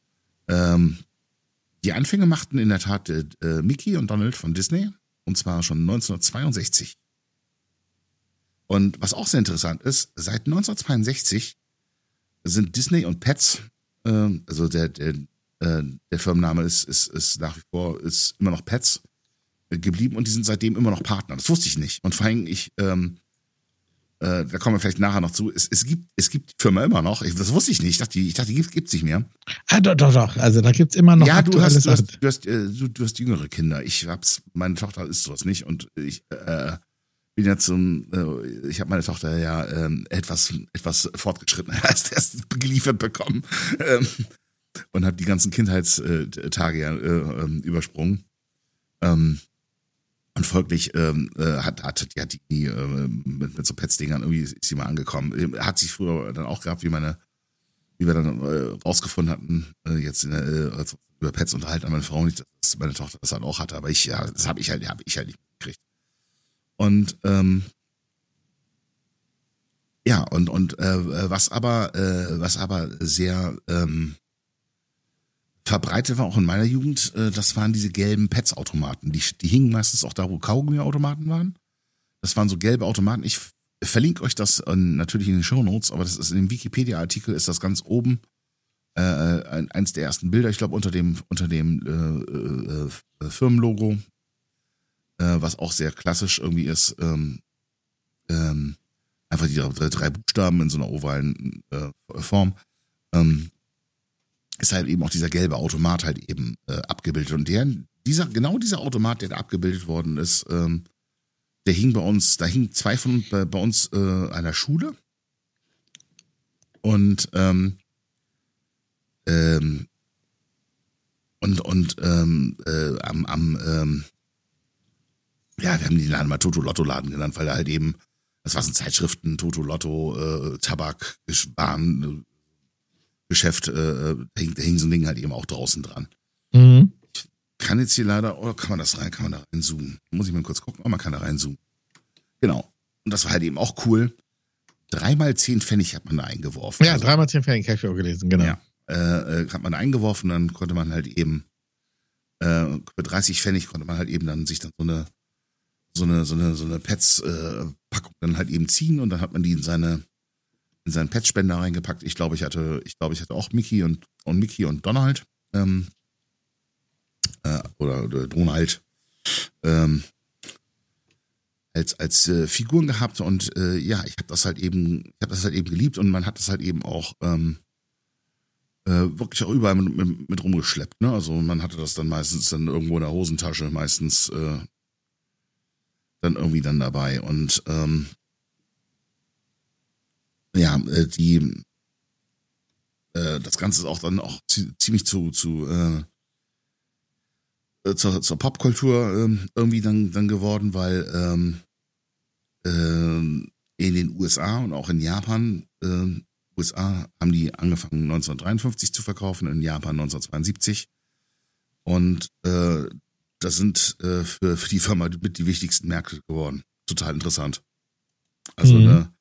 die Anfänge machten in der Tat Mickey und Donald von Disney, und zwar schon 1962. Und was auch sehr interessant ist, seit 1962 sind Disney und Pets, also der Firmenname ist nach wie vor ist immer noch Pets geblieben, und die sind seitdem immer noch Partner. Das wusste ich nicht. Und vor allem da kommen wir vielleicht nachher noch zu. Es gibt die Firma immer noch. Das wusste ich nicht. Ich dachte, die gibt's nicht mehr. Ah, doch. Also da gibt's immer noch. Ja, du hast jüngere Kinder. Meine Tochter ist sowas nicht, und ich bin jetzt ich habe meine Tochter ja etwas fortgeschrittener als erst geliefert bekommen und habe die ganzen Kindheitstage ja übersprungen. Und folglich hat die mit so Pets-Dingern irgendwie ist sie mal angekommen. Hat sie früher dann auch gehabt, wie wir dann rausgefunden hatten, jetzt als über Pets unterhalten, an meine Frau nicht, dass meine Tochter das halt auch hatte, aber das habe ich halt nicht gekriegt. Und was aber sehr verbreitet war auch in meiner Jugend, das waren diese gelben Pets-Automaten. Die hingen meistens auch da, wo Kaugummi-Automaten waren. Das waren so gelbe Automaten. Ich verlinke euch das natürlich in den Shownotes, aber das ist in dem Wikipedia-Artikel, ist das ganz oben eins der ersten Bilder, ich glaube unter dem Firmenlogo, was auch sehr klassisch irgendwie ist. Einfach die drei Buchstaben in so einer ovalen Form. Ist halt eben auch dieser gelbe Automat halt eben abgebildet. Und dieser Automat, der da abgebildet worden ist, der hing bei uns, da hingen zwei von bei uns an der Schule. Und wir haben den Laden mal Toto-Lotto-Laden genannt, weil er halt eben, das waren so Zeitschriften, Toto-Lotto, Tabak, Waren, Geschäft, da hing so ein Ding halt eben auch draußen dran. Ich kann jetzt hier leider, oder kann man da reinzoomen? Muss ich mal kurz gucken, man kann da reinzoomen. Genau. Und das war halt eben auch cool. 3 mal 10 Pfennig hat man da eingeworfen. Ja, 3 mal 10 Pfennig habe ich auch gelesen, genau. Ja, hat man da eingeworfen, dann konnte man halt eben für 30 Pfennig konnte man halt eben dann sich dann so eine Pets-Packung dann halt eben ziehen, und dann hat man die in seinen Petspender reingepackt. Ich glaube, ich hatte auch Mickey und Donald oder Donald als Figuren gehabt, und ich habe das halt eben geliebt, und man hat das halt eben auch wirklich auch überall mit rumgeschleppt, ne? Also man hatte das dann meistens dann irgendwo in der Hosentasche, meistens dann irgendwie dann dabei, und das Ganze ist auch dann auch ziemlich zur Popkultur irgendwie dann geworden, weil in den USA und auch in Japan, USA haben die angefangen 1953 zu verkaufen, in Japan 1972, und das sind für die Firma mit die wichtigsten Märkte geworden. Total interessant. Also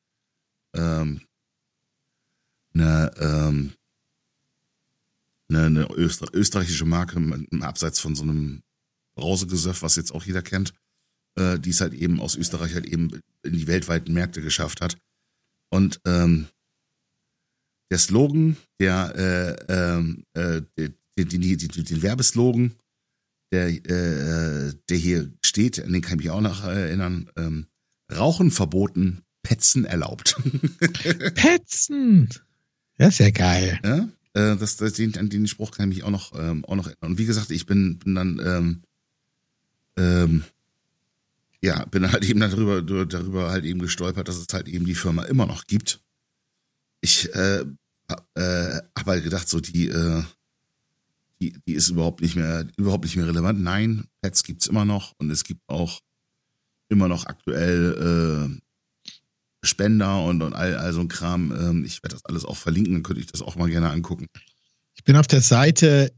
eine österreichische Marke im Abseits von so einem Brausegesöff, was jetzt auch jeder kennt, die es halt eben aus Österreich halt eben in die weltweiten Märkte geschafft hat. Und der Slogan, den Werbeslogan, der hier steht, an den kann ich mich auch noch erinnern, Rauchen verboten, Petzen erlaubt. Petzen! Das ist ja geil. Ja? An den Spruch kann ich mich auch noch erinnern. Und wie gesagt, ich bin dann bin halt eben darüber halt eben gestolpert, dass es halt eben die Firma immer noch gibt. Ich habe halt gedacht, so die die ist überhaupt nicht mehr relevant. Nein, Pets gibt's immer noch und es gibt auch immer noch aktuell Spender und all so ein Kram. Ich werde das alles auch verlinken, dann könnte ich das auch mal gerne angucken. Ich bin auf der Seite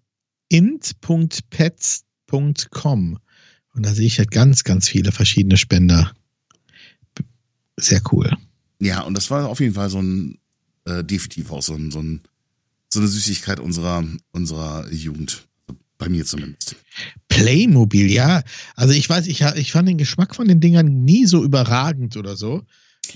int.pets.com und da sehe ich halt ganz, ganz viele verschiedene Spender. Sehr cool. Ja, und das war auf jeden Fall so ein definitiv auch so eine Süßigkeit unserer Jugend. Bei mir zumindest. Playmobil, ja. Also ich weiß, ich fand den Geschmack von den Dingern nie so überragend oder so.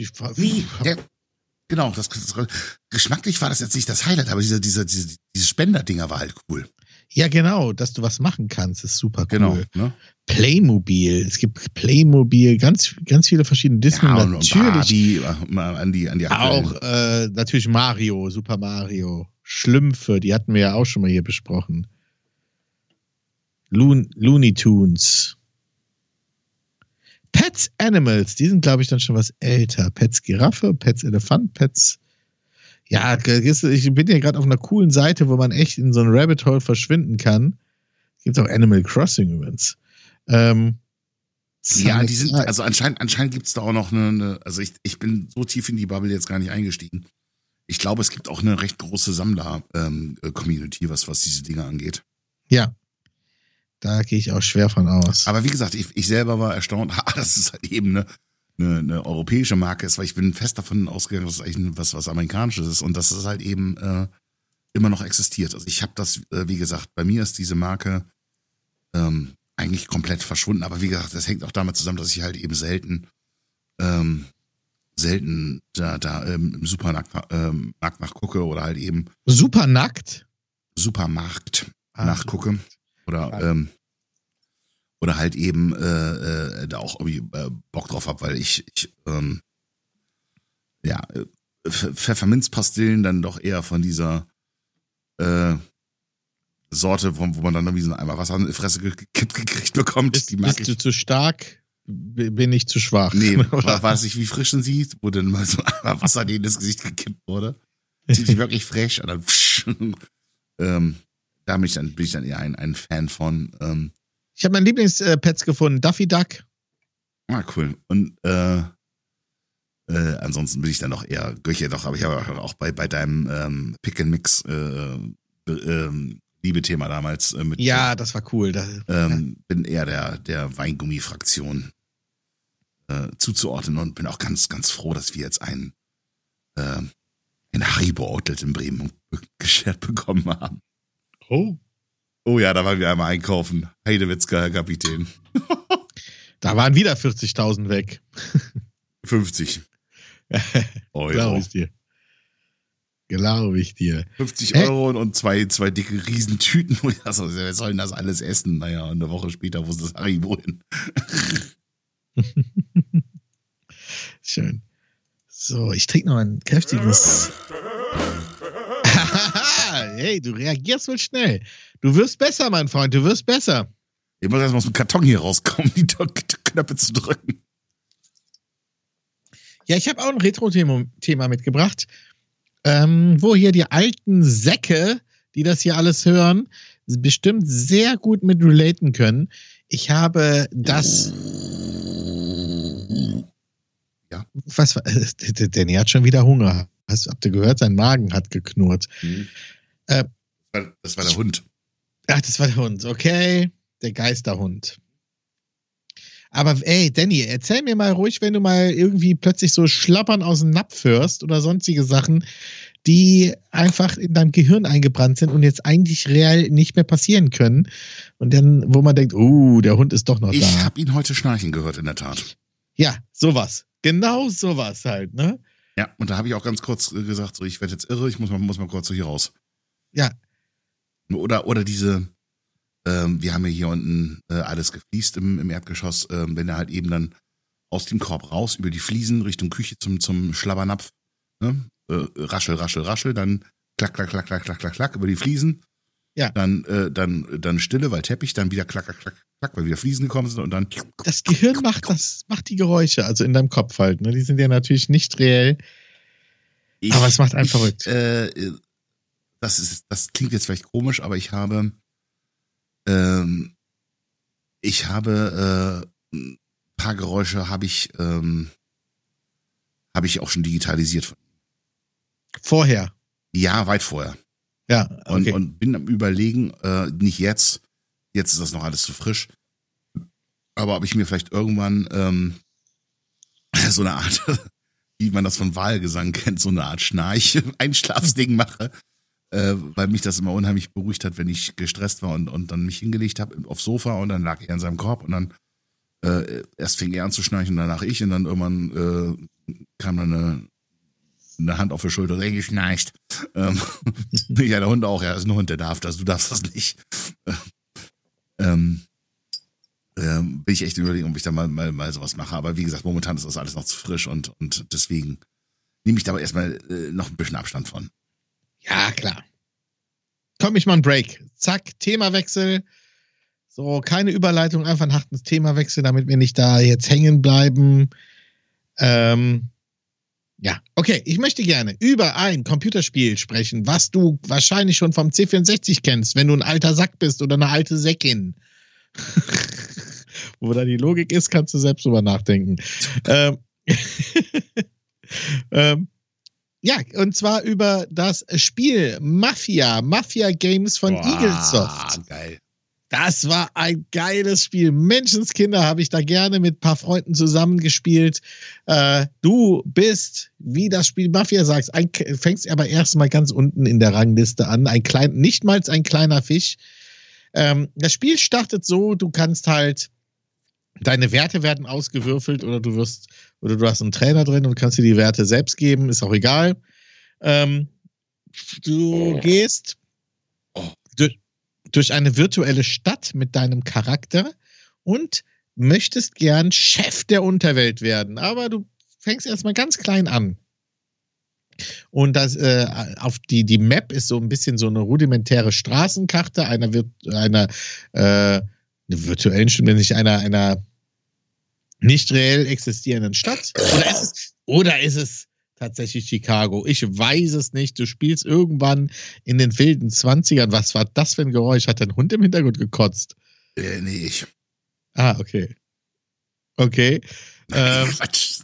Genau, geschmacklich war das jetzt nicht das Highlight, aber diese Spender-Dinger war halt cool. Ja, genau, dass du was machen kannst, ist super cool. Genau, ne? Playmobil, es gibt Playmobil, ganz, ganz viele verschiedene Disney. Ja, natürlich und Barbie, an die auch natürlich Mario, Super Mario, Schlümpfe, die hatten wir ja auch schon mal hier besprochen. Looney Tunes. Pets Animals, die sind, glaube ich, dann schon was älter. Pets Giraffe, Pets Elefant, Pets. Ja, ich bin ja gerade auf einer coolen Seite, wo man echt in so ein Rabbit Hole verschwinden kann. Gibt auch Animal Crossing übrigens. Ja, die sind, also anscheinend gibt es da auch noch also ich bin so tief in die Bubble jetzt gar nicht eingestiegen. Ich glaube, es gibt auch eine recht große Sammler-Community, was diese Dinge angeht. Ja. Da gehe ich auch schwer von aus. Aber wie gesagt, ich selber war erstaunt, dass es halt eben eine europäische Marke ist, weil ich bin fest davon ausgegangen, dass es eigentlich was Amerikanisches ist und dass es halt eben immer noch existiert. Also ich habe das, wie gesagt, bei mir ist diese Marke eigentlich komplett verschwunden. Aber wie gesagt, das hängt auch damit zusammen, dass ich halt eben selten da im Supermarkt nachgucke oder halt eben Supermarkt nachgucke. Oder halt eben da auch irgendwie Bock drauf habe, weil ich Pfefferminzpastillen dann doch eher von dieser Sorte, wo man dann irgendwie so einmal Wasser in die Fresse gekriegt bekommt. Bist du zu stark? Bin ich zu schwach? Nee, war es nicht, wie frisch sind sie, wo dann mal so einmal Wasser in das Gesicht gekippt wurde. Sieht die wirklich frech und dann da bin ich dann eher ein Fan von. Ich habe mein Lieblingspets gefunden, Daffy Duck. Ah, cool. Und ansonsten bin ich dann noch eher Göche, doch, aber ich habe auch bei deinem Pick and Mix Liebe-Thema damals mit. Ja, das war cool. Bin eher der Weingummi-Fraktion zuzuordnen und bin auch ganz, ganz froh, dass wir jetzt ein Haribo-Outlet in Bremen geschert bekommen haben. Oh ja, da waren wir einmal einkaufen. Heidewitzka, Herr Kapitän. Da waren wieder 40.000 weg. 50 Euro. Glaube ich dir. 50 Euro und zwei dicke Riesentüten. Also, wer soll denn das alles essen? Naja, und eine Woche später wusste das Haribo hin. Schön. So, ich trinke noch ein kräftiges... Hey, du reagierst wohl schnell. Du wirst besser, mein Freund, du wirst besser. Ich muss erstmal aus dem Karton hier rauskommen, die Knöpfe zu drücken. Ja, ich habe auch ein Retro-Thema mitgebracht, wo hier die alten Säcke, die das hier alles hören, bestimmt sehr gut mit relaten können. Ich habe das... Ja. Was war... Danny hat schon wieder Hunger. Habt ihr gehört? Sein Magen hat geknurrt. Das war der Hund. Ach, das war der Hund. Okay, der Geisterhund. Aber ey, Danny, erzähl mir mal ruhig, wenn du mal irgendwie plötzlich so Schlappern aus dem Napf hörst oder sonstige Sachen, die einfach in deinem Gehirn eingebrannt sind und jetzt eigentlich real nicht mehr passieren können. Und dann, wo man denkt, der Hund ist doch noch da. Ich habe ihn heute schnarchen gehört, in der Tat. Ja, sowas. Genau sowas halt, ne? Ja, und da habe ich auch ganz kurz gesagt, so, ich werde jetzt irre, ich muss mal kurz so hier raus. Ja. Oder diese, wir haben ja hier unten alles gefliest im Erdgeschoss, wenn er halt eben dann aus dem Korb raus, über die Fliesen, Richtung Küche zum Schlabbernapf, ne? Raschel, raschel, raschel, dann klack, klack, klack, klack, klack, klack, klack, über die Fliesen. Ja. Dann Stille, weil Teppich, dann wieder klack, klack, klack, klack, weil wieder Fliesen gekommen sind und dann. Das Gehirn macht die Geräusche, also in deinem Kopf halt, ne? Die sind ja natürlich nicht reell. Aber es macht einen verrückt. Das klingt jetzt vielleicht komisch, aber ich habe Ich habe ein paar Geräusche habe ich auch schon digitalisiert. Vorher? Ja, weit vorher. Ja, okay. Und bin am Überlegen, nicht jetzt ist das noch alles zu frisch, aber ob ich mir vielleicht irgendwann so eine Art, wie man das von Wahlgesang kennt, so eine Art Einschlafsding mache, weil mich das immer unheimlich beruhigt hat, wenn ich gestresst war und dann mich hingelegt habe aufs Sofa und dann lag er in seinem Korb und dann erst fing er an zu schnarchen, danach ich und dann irgendwann kam dann eine Hand auf die Schulter, ey, geschnarcht. Ja, der Hund auch, ja, ist ein Hund, der darf das, du darfst das nicht. Will ich echt überlegen, ob ich da mal sowas mache. Aber wie gesagt, momentan ist das alles noch zu frisch und deswegen nehme ich da aber erstmal noch ein bisschen Abstand von. Ja, klar. Komm, ich mal einen Break. Zack, Themawechsel. So, keine Überleitung, einfach ein hartes Themawechsel, damit wir nicht da jetzt hängen bleiben. Ja, okay, ich möchte gerne über ein Computerspiel sprechen, was du wahrscheinlich schon vom C64 kennst, wenn du ein alter Sack bist oder eine alte Säckin. Wo da die Logik ist, kannst du selbst drüber nachdenken. Ja, und zwar über das Spiel Mafia Games von Eaglesoft. Geil. Das war ein geiles Spiel. Menschenskinder, habe ich da gerne mit ein paar Freunden zusammengespielt. Du bist, wie das Spiel Mafia sagt, fängst aber erstmal ganz unten in der Rangliste an. Nicht mal ein kleiner Fisch. Das Spiel startet so, du kannst halt, deine Werte werden ausgewürfelt oder du hast einen Trainer drin und kannst dir die Werte selbst geben, ist auch egal. Du gehst durch eine virtuelle Stadt mit deinem Charakter und möchtest gern Chef der Unterwelt werden, aber du fängst erstmal ganz klein an. Und das auf die Map ist so ein bisschen so eine rudimentäre Straßenkarte einer virtuellen, stimmt nicht, einer nicht reell existierenden Stadt. Oder ist es tatsächlich Chicago? Ich weiß es nicht. Du spielst irgendwann in den wilden 20ern. Was war das für ein Geräusch? Hat dein Hund im Hintergrund gekotzt? Nee, ich. Ah, okay. Okay. Quatsch.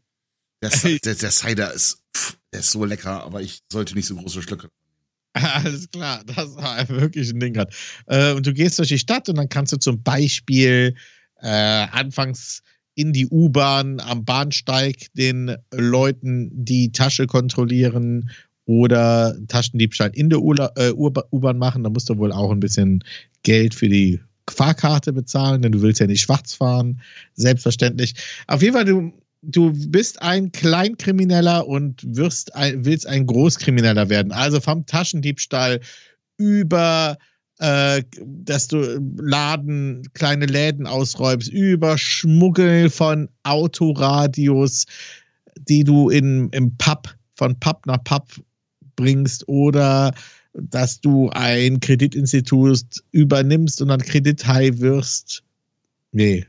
Der Cider ist so lecker, aber ich sollte nicht so große Schlücke. Alles klar, das war wirklich ein Ding gerade. Und du gehst durch die Stadt und dann kannst du zum Beispiel anfangs in die U-Bahn am Bahnsteig den Leuten die Tasche kontrollieren oder Taschendiebstahl in der U-Bahn machen. Da musst du wohl auch ein bisschen Geld für die Fahrkarte bezahlen, denn du willst ja nicht schwarz fahren, selbstverständlich. Auf jeden Fall, du bist ein Kleinkrimineller und willst ein Großkrimineller werden. Also vom Taschendiebstahl über dass du kleine Läden ausräumst, über Schmuggel von Autoradios, die du im Pub, von Pub nach Pub bringst, oder dass du ein Kreditinstitut übernimmst und dann Kredithai wirst. Nee.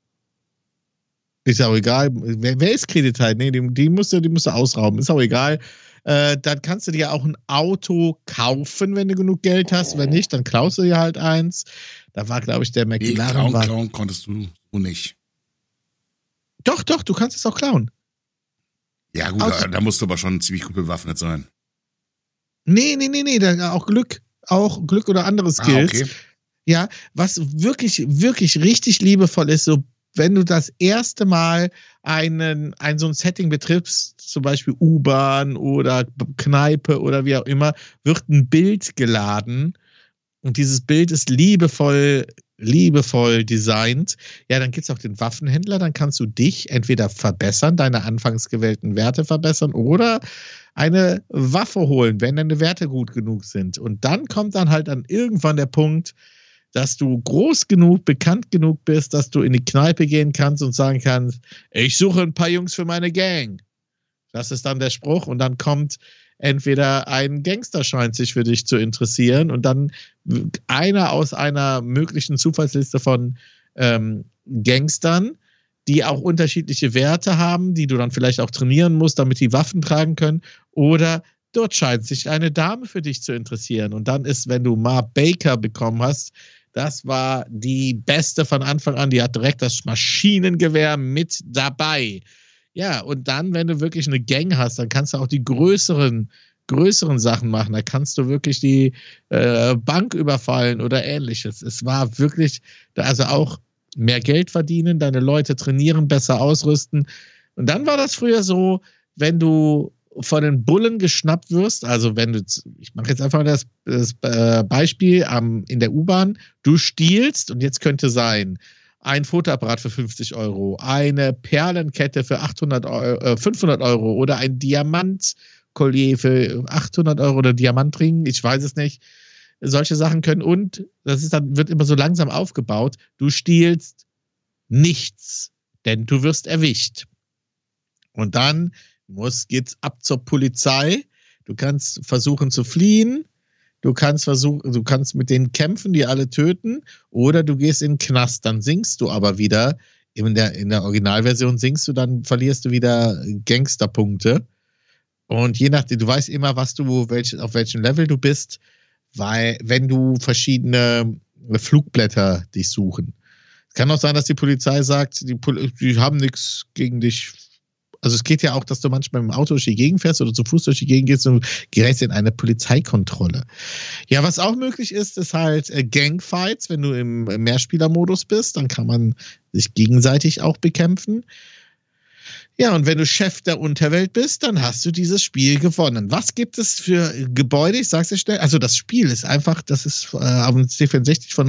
Ist auch egal. Wer ist Kredithai? Nee, die musst du ausrauben. Ist auch egal. Dann kannst du dir auch ein Auto kaufen, wenn du genug Geld hast. Wenn nicht, dann klaust du dir halt eins. Da war, glaube ich, der McLaren. Klauen konntest du nicht. Doch, du kannst es auch klauen. Ja gut, da musst du aber schon ziemlich gut bewaffnet sein. Nee, auch Glück oder andere Skills. Okay. Ja, was wirklich, wirklich richtig liebevoll ist, so wenn du das erste Mal so ein Setting betriffst, zum Beispiel U-Bahn oder Kneipe oder wie auch immer, wird ein Bild geladen und dieses Bild ist liebevoll designt. Ja, dann gibt es auch den Waffenhändler, dann kannst du dich entweder verbessern, deine anfangs gewählten Werte verbessern oder eine Waffe holen, wenn deine Werte gut genug sind. Und dann kommt dann halt irgendwann der Punkt, dass du groß genug, bekannt genug bist, dass du in die Kneipe gehen kannst und sagen kannst, ich suche ein paar Jungs für meine Gang. Das ist dann der Spruch und dann kommt entweder ein Gangster scheint sich für dich zu interessieren und dann einer aus einer möglichen Zufallsliste von Gangstern, die auch unterschiedliche Werte haben, die du dann vielleicht auch trainieren musst, damit die Waffen tragen können, oder dort scheint sich eine Dame für dich zu interessieren und dann ist, wenn du Ma Baker bekommen hast, Das war die beste von Anfang an. Die hat direkt das Maschinengewehr mit dabei. Ja, und dann, wenn du wirklich eine Gang hast, dann kannst du auch die größeren Sachen machen. Da kannst du wirklich die Bank überfallen oder ähnliches. Es war wirklich, also auch mehr Geld verdienen, deine Leute trainieren, besser ausrüsten. Und dann war das früher so, wenn du von den Bullen geschnappt wirst, also wenn du, ich mache jetzt einfach das Beispiel in der U-Bahn, du stiehlst und jetzt könnte sein, ein Fotoapparat für 50 Euro, eine Perlenkette für 500 Euro oder ein Diamantkollier für 800 Euro oder Diamantring, ich weiß es nicht. Solche Sachen können und wird immer so langsam aufgebaut, du stiehlst nichts, denn du wirst erwischt. Und dann geht's ab zur Polizei. Du kannst versuchen zu fliehen. Du kannst mit denen kämpfen, die alle töten. Oder du gehst in den Knast. Dann singst du aber wieder. In der Originalversion singst du, dann verlierst du wieder Gangsterpunkte. Und je nachdem, du weißt immer, auf welchem Level du bist, weil, wenn du verschiedene Flugblätter dich suchen. Es kann auch sein, dass die Polizei sagt, die haben nichts gegen dich. Also es geht ja auch, dass du manchmal im Auto durch die Gegend fährst oder zu Fuß durch die Gegend gehst und gerätst in eine Polizeikontrolle. Ja, was auch möglich ist halt Gangfights, wenn du im Mehrspielermodus bist, dann kann man sich gegenseitig auch bekämpfen. Ja, und wenn du Chef der Unterwelt bist, dann hast du dieses Spiel gewonnen. Was gibt es für Gebäude? Ich sag's dir schnell. Also das Spiel ist einfach, das ist auf dem C64 von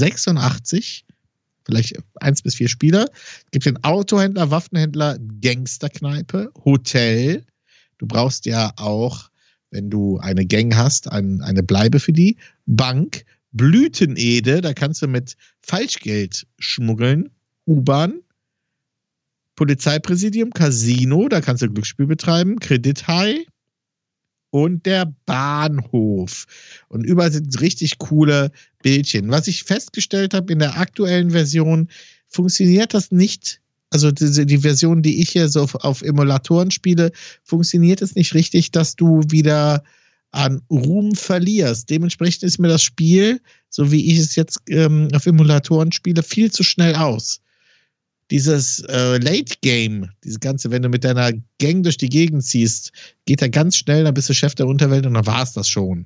1986. Vielleicht 1 bis 4 Spieler. Es gibt den Autohändler, Waffenhändler, Gangsterkneipe, Hotel. Du brauchst ja auch, wenn du eine Gang hast, eine Bleibe für die. Bank, Blütenede, da kannst du mit Falschgeld schmuggeln. U-Bahn, Polizeipräsidium, Casino, da kannst du Glücksspiel betreiben. Kredithai und der Bahnhof. Und überall sind richtig coole Bildchen. Was ich festgestellt habe, in der aktuellen Version funktioniert das nicht. Also die Version, die ich hier so auf Emulatoren spiele, funktioniert es nicht richtig, dass du wieder an Ruhm verlierst. Dementsprechend ist mir das Spiel, so wie ich es jetzt auf Emulatoren spiele, viel zu schnell aus. Dieses Late Game, dieses Ganze, wenn du mit deiner Gang durch die Gegend ziehst, geht da ganz schnell, dann bist du Chef der Unterwelt und dann war es das schon.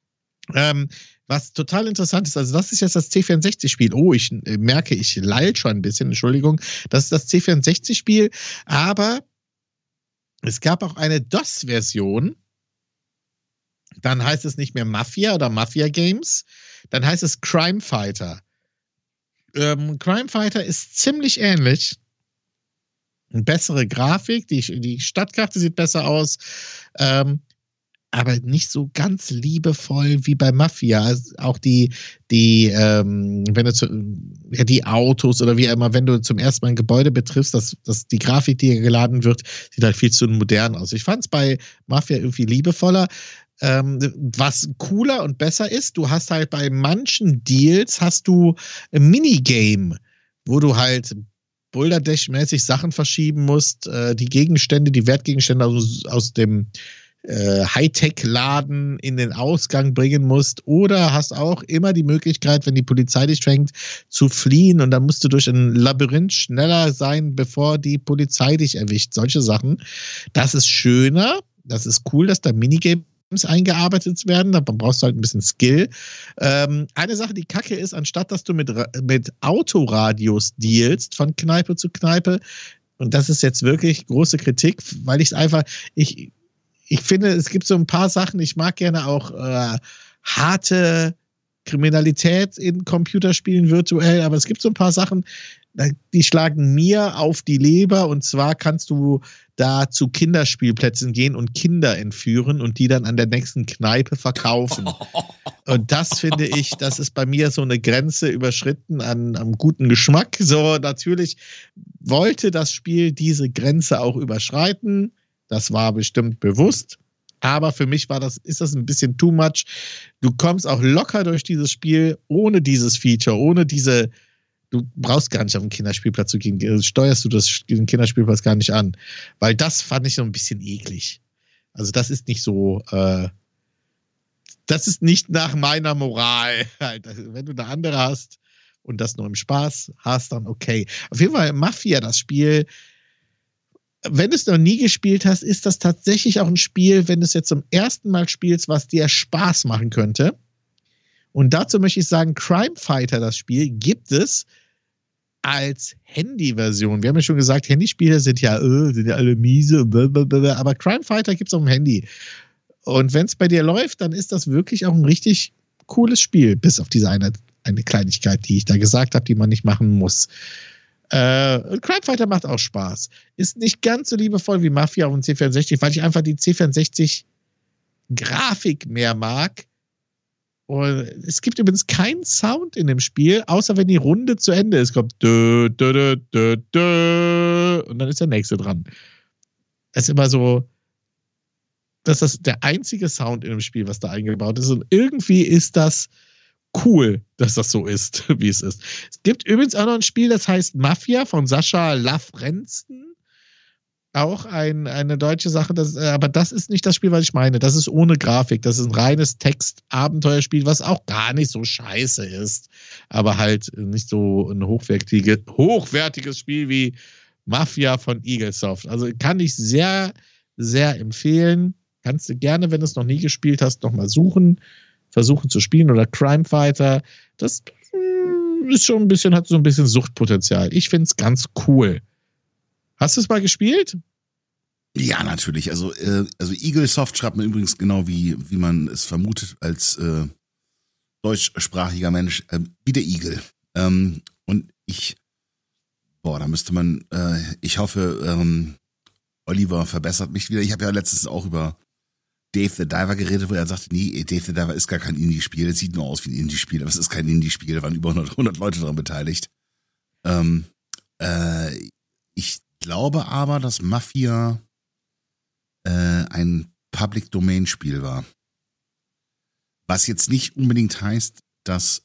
Was total interessant ist, also das ist jetzt das C64-Spiel. Oh, ich merke, ich leil schon ein bisschen, Entschuldigung. Das ist das C64-Spiel, aber es gab auch eine DOS-Version. Dann heißt es nicht mehr Mafia oder Mafia Games, dann heißt es Crime Fighter. Crime Fighter ist ziemlich ähnlich. Eine bessere Grafik, die Stadtkarte sieht besser aus, aber nicht so ganz liebevoll wie bei Mafia. Auch die Autos oder wie immer, wenn du zum ersten Mal ein Gebäude betriffst, dass die Grafik, die hier geladen wird, sieht halt viel zu modern aus. Ich fand es bei Mafia irgendwie liebevoller. Was cooler und besser ist, du hast halt bei manchen Deals hast du ein Minigame, wo du halt Boulder-Dash-mäßig Sachen verschieben musst, die Wertgegenstände aus dem Hightech-Laden in den Ausgang bringen musst, oder hast auch immer die Möglichkeit, wenn die Polizei dich fängt, zu fliehen, und dann musst du durch ein Labyrinth schneller sein, bevor die Polizei dich erwischt. Solche Sachen. Das ist schöner, das ist cool, dass da Minigames eingearbeitet werden, da brauchst du halt ein bisschen Skill. Eine Sache, die kacke ist, anstatt dass du mit Autoradios dealst von Kneipe zu Kneipe, und das ist jetzt wirklich große Kritik, weil ich finde, es gibt so ein paar Sachen, ich mag gerne auch harte Kriminalität in Computerspielen virtuell, aber es gibt so ein paar Sachen, die schlagen mir auf die Leber, und zwar kannst du da zu Kinderspielplätzen gehen und Kinder entführen und die dann an der nächsten Kneipe verkaufen. Und das finde ich, das ist bei mir so eine Grenze überschritten am guten Geschmack. So, natürlich wollte das Spiel diese Grenze auch überschreiten. Das war bestimmt bewusst. Aber für mich ist das ein bisschen too much. Du kommst auch locker durch dieses Spiel ohne dieses Feature, du brauchst gar nicht auf den Kinderspielplatz zu gehen, steuerst du den Kinderspielplatz gar nicht an. Weil das fand ich so ein bisschen eklig. Also das ist nicht so, Das ist nicht nach meiner Moral. Wenn du eine andere hast und das nur im Spaß hast, dann okay. Auf jeden Fall Mafia, das Spiel. Wenn du es noch nie gespielt hast, ist das tatsächlich auch ein Spiel, wenn du es jetzt zum ersten Mal spielst, was dir Spaß machen könnte. Und dazu möchte ich sagen, Crime Fighter, das Spiel, gibt es als Handy-Version. Wir haben ja schon gesagt, Handyspiele sind ja alle miese, blablabla, aber Crime Fighter gibt es auf dem Handy. Und wenn es bei dir läuft, dann ist das wirklich auch ein richtig cooles Spiel, bis auf diese eine Kleinigkeit, die ich da gesagt habe, die man nicht machen muss. Crime Fighter macht auch Spaß. Ist nicht ganz so liebevoll wie Mafia und C64, weil ich einfach die C64-Grafik mehr mag. Und es gibt übrigens keinen Sound in dem Spiel, außer wenn die Runde zu Ende ist. Kommt dö, dö, dö, dö, dö, und dann ist der nächste dran. Es ist immer so, das ist der einzige Sound in dem Spiel, was da eingebaut ist. Und irgendwie ist das cool, dass das so ist, wie es ist. Es gibt übrigens auch noch ein Spiel, das heißt Mafia von Sascha Lafrensten. Auch eine deutsche Sache, aber das ist nicht das Spiel, was ich meine. Das ist ohne Grafik. Das ist ein reines Text-Abenteuerspiel, was auch gar nicht so scheiße ist. Aber halt nicht so ein hochwertiges Spiel wie Mafia von Eaglesoft. Also kann ich sehr, sehr empfehlen. Kannst du gerne, wenn du es noch nie gespielt hast, nochmal suchen, versuchen zu spielen. Oder Crime Fighter. Das ist schon hat so ein bisschen Suchtpotenzial. Ich finde es ganz cool. Hast du es mal gespielt? Ja, natürlich. Also Eaglesoft schreibt man übrigens genau wie man es vermutet als deutschsprachiger Mensch, wie der Igel. Und da müsste man, ich hoffe, Oliver verbessert mich wieder. Ich habe ja letztens auch über Dave the Diver geredet, wo er sagte, nee, Dave the Diver ist gar kein Indie-Spiel. Es sieht nur aus wie ein Indie-Spiel, aber es ist kein Indie-Spiel. Da waren über 100 Leute daran beteiligt. Ich glaube aber, dass Mafia ein Public-Domain-Spiel war. Was jetzt nicht unbedingt heißt, dass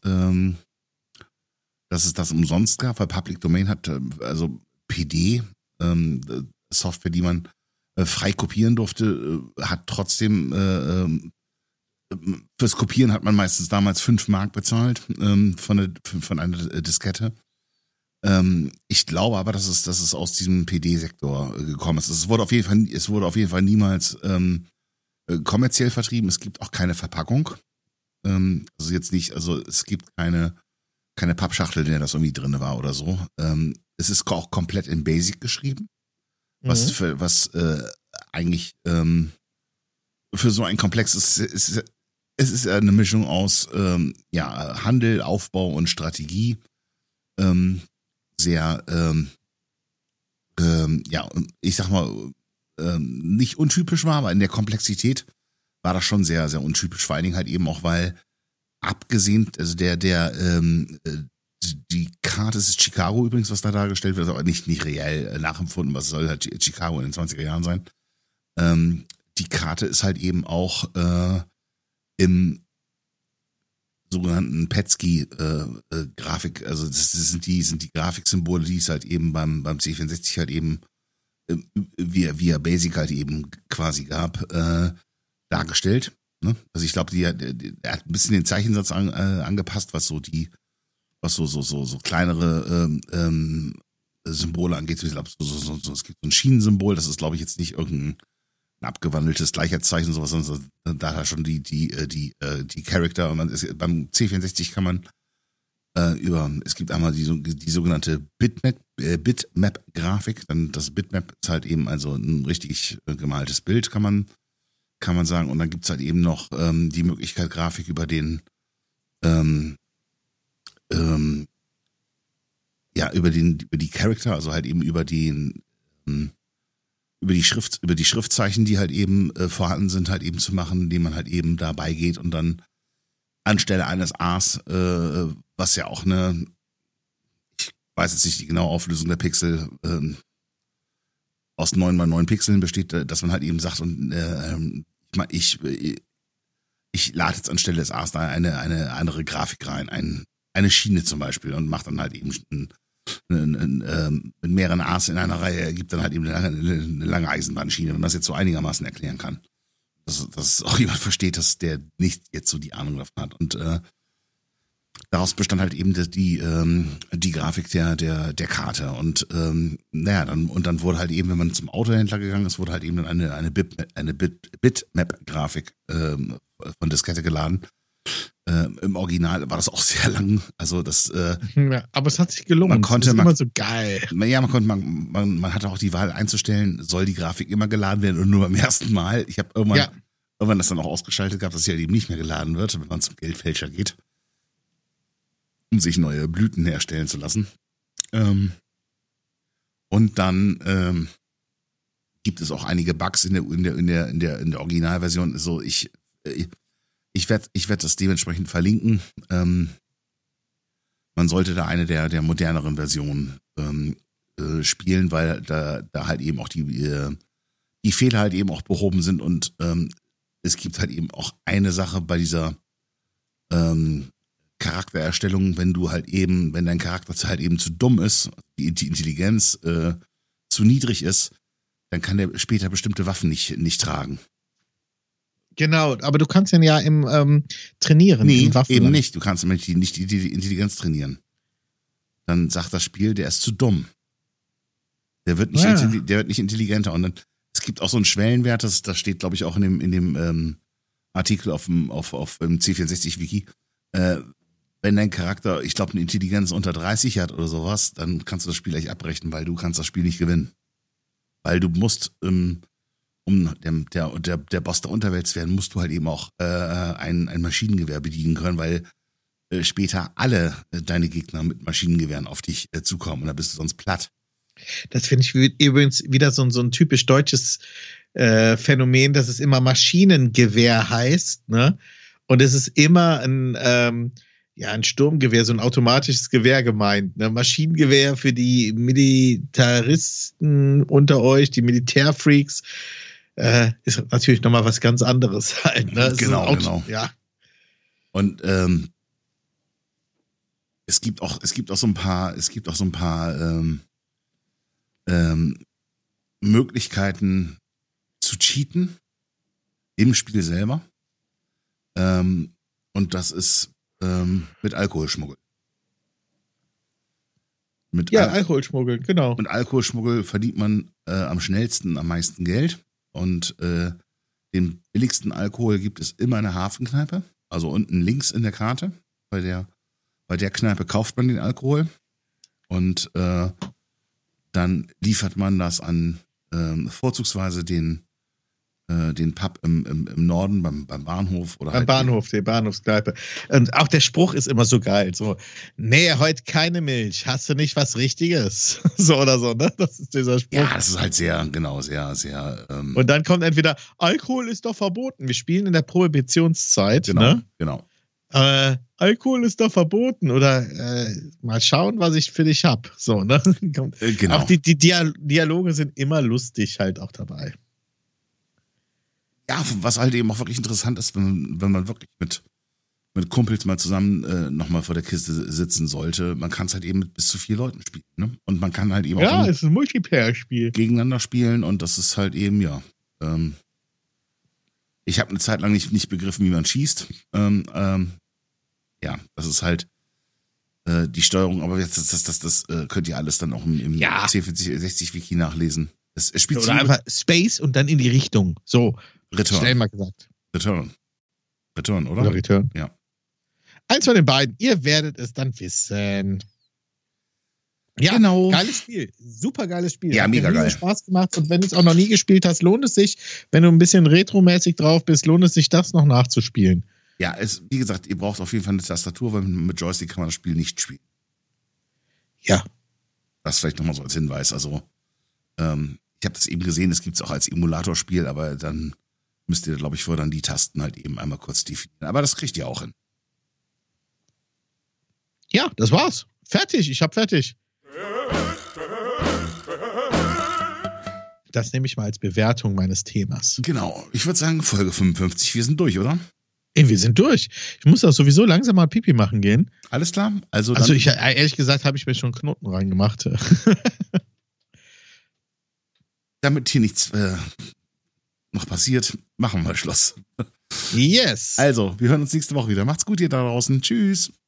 es das umsonst gab, weil Public Domain hat, also PD, Software, die man frei kopieren durfte, hat trotzdem fürs Kopieren hat man meistens damals 5 Mark bezahlt von einer Diskette. Ich glaube aber, dass es aus diesem PD-Sektor gekommen ist. Es wurde auf jeden Fall niemals kommerziell vertrieben. Es gibt auch keine Verpackung. Also jetzt nicht, also es gibt keine Pappschachtel, in der das irgendwie drin war oder so. Es ist auch komplett in Basic geschrieben, was eigentlich für so ein komplexes es ist eine Mischung aus Handel, Aufbau und Strategie. Sehr ich sag mal nicht untypisch war, aber in der Komplexität war das schon sehr, sehr untypisch. Vor allen Dingen halt eben auch, weil abgesehen, also die Karte ist Chicago übrigens, was da dargestellt wird, aber nicht reell nachempfunden, was soll halt Chicago in den 20er Jahren sein. Die Karte ist halt eben auch im sogenannten Petsky-Grafik, also das sind die Grafiksymbole, die es halt eben beim C64 halt eben via Basic halt eben quasi gab, dargestellt. Ne? Also ich glaube, er hat ein bisschen den Zeichensatz angepasst, was so kleinere Symbole angeht. Ich glaube, es gibt so ein Schienensymbol, das ist, glaube ich, jetzt nicht irgendein abgewandeltes Gleichheitszeichen, sowas, sondern da hat schon die Charakter. Und beim C64 kann man es gibt einmal die sogenannte Bitmap-Grafik. Dann das Bitmap ist halt eben also ein richtig gemaltes Bild, kann man sagen. Und dann gibt's halt eben noch die Möglichkeit, Grafik über den über die Charakter, also halt eben über die Schriftzeichen, die halt eben vorhanden sind, halt eben zu machen, indem man halt eben dabei geht und dann anstelle eines A's, was ja auch ich weiß jetzt nicht die genaue Auflösung der Pixel, aus 9x9 Pixeln besteht, dass man halt eben sagt, und ich lade jetzt anstelle des A's da eine andere Grafik rein, eine Schiene zum Beispiel, und macht dann halt eben mit mehreren A's in einer Reihe, gibt dann halt eben eine lange Eisenbahnschiene, wenn man das jetzt so einigermaßen erklären kann. dass auch jemand versteht, dass der nicht jetzt so die Ahnung davon hat. Und daraus bestand halt eben die Grafik der Karte. Und dann wurde halt eben, wenn man zum Autohändler gegangen ist, wurde halt eben dann eine Bitmap-Grafik von Diskette geladen. Im Original war das auch sehr lang. Also das. Ja, aber es hat sich gelohnt. Man konnte, das ist immer so geil. Ja, man hatte auch die Wahl einzustellen, soll die Grafik immer geladen werden und nur beim ersten Mal. Ich habe irgendwann das dann auch ausgeschaltet gehabt, dass sie halt eben nicht mehr geladen wird, wenn man zum Geldfälscher geht, um sich neue Blüten herstellen zu lassen. Und dann gibt es auch einige Bugs in der Originalversion. So, ich werde das dementsprechend verlinken. Man sollte da eine der moderneren Versionen spielen, weil da halt eben auch die Fehler halt eben auch behoben sind. Und es gibt halt eben auch eine Sache bei dieser Charaktererstellung, wenn dein Charakter halt eben zu dumm ist, die Intelligenz zu niedrig ist, dann kann der später bestimmte Waffen nicht tragen. Genau, aber du kannst ihn ja im trainieren. Nee, im Waffen eben nicht. Du kannst nicht die Intelligenz trainieren. Dann sagt das Spiel, der ist zu dumm. Der wird nicht intelligenter. Und dann, es gibt auch so einen Schwellenwert, das steht, glaube ich, auch in dem Artikel auf dem C64-Wiki. Wenn dein Charakter, ich glaube, eine Intelligenz unter 30 hat oder sowas, dann kannst du das Spiel gleich abbrechen, weil du kannst das Spiel nicht gewinnen. Weil du musst, um der Boss der Unterwelt zu werden, musst du halt eben auch ein Maschinengewehr bedienen können, weil später alle deine Gegner mit Maschinengewehren auf dich zukommen und dann bist du sonst platt. Das finde ich übrigens wieder so ein typisch deutsches Phänomen, dass es immer Maschinengewehr heißt, ne? Und es ist immer ein Sturmgewehr, so ein automatisches Gewehr gemeint. Ne? Maschinengewehr für die Militaristen unter euch, die Militärfreaks, ist natürlich nochmal was ganz anderes halt. Ne? Genau. Ja. Und es gibt auch so ein paar Möglichkeiten zu cheaten im Spiel selber. Und das ist mit Alkoholschmuggel. Alkoholschmuggel, genau. Mit Alkoholschmuggel verdient man am schnellsten, am meisten Geld. Und den billigsten Alkohol gibt es immer in der Hafenkneipe. Also unten links in der Karte. Bei der Kneipe kauft man den Alkohol. Und dann liefert man das an vorzugsweise den Pub im Norden beim Bahnhof oder beim Bahnhof, die Bahnhofskneipe. Und auch der Spruch ist immer so geil. So, nee, heute keine Milch. Hast du nicht was Richtiges? So oder so, ne? Das ist dieser Spruch. Ja, das ist halt sehr. Und dann kommt entweder, Alkohol ist doch verboten. Wir spielen in der Prohibitionszeit, ne? Genau. Alkohol ist doch verboten. Oder mal schauen, was ich für dich hab. So, ne? Genau. Auch die Dialoge sind immer lustig halt auch dabei. Ja, was halt eben auch wirklich interessant ist, wenn man wirklich mit Kumpels mal zusammen nochmal vor der Kiste sitzen sollte. Man kann es halt eben mit bis zu 4 Leuten spielen. Ne? Und man kann halt eben auch es ist ein Multiplayer-Spiel. Gegeneinander spielen und das ist halt eben, ich habe eine Zeit lang nicht begriffen, wie man schießt. Das ist halt die Steuerung, aber das könnt ihr alles dann auch im C64-Wiki nachlesen. Es spielt oder einfach Space und dann in die Richtung. So. Return. Schnell mal gesagt. Return, oder? Oder Return. Ja. Eins von den beiden. Ihr werdet es dann wissen. Ja, genau. Geiles Spiel. Super geiles Spiel. Ja, mega geil. Hat Spaß gemacht. Und wenn du es auch noch nie gespielt hast, lohnt es sich, wenn du ein bisschen retromäßig drauf bist, lohnt es sich, das noch nachzuspielen. Ja, wie gesagt, ihr braucht auf jeden Fall eine Tastatur, weil mit Joystick kann man das Spiel nicht spielen. Ja. Das vielleicht nochmal so als Hinweis. Also, ich habe das eben gesehen, es gibt es auch als Emulatorspiel, aber dann müsst ihr, glaube ich, vorher dann die Tasten halt eben einmal kurz definieren. Aber das kriegt ihr auch hin. Ja, das war's. Fertig, ich hab fertig. Das nehme ich mal als Bewertung meines Themas. Genau, ich würde sagen Folge 55, wir sind durch, oder? Ey, wir sind durch. Ich muss auch sowieso langsam mal Pipi machen gehen. Alles klar? Also ehrlich gesagt, habe ich mir schon Knoten reingemacht. Damit hier nichts noch passiert, machen wir Schluss. Yes. Also, wir hören uns nächste Woche wieder. Macht's gut, ihr da draußen. Tschüss.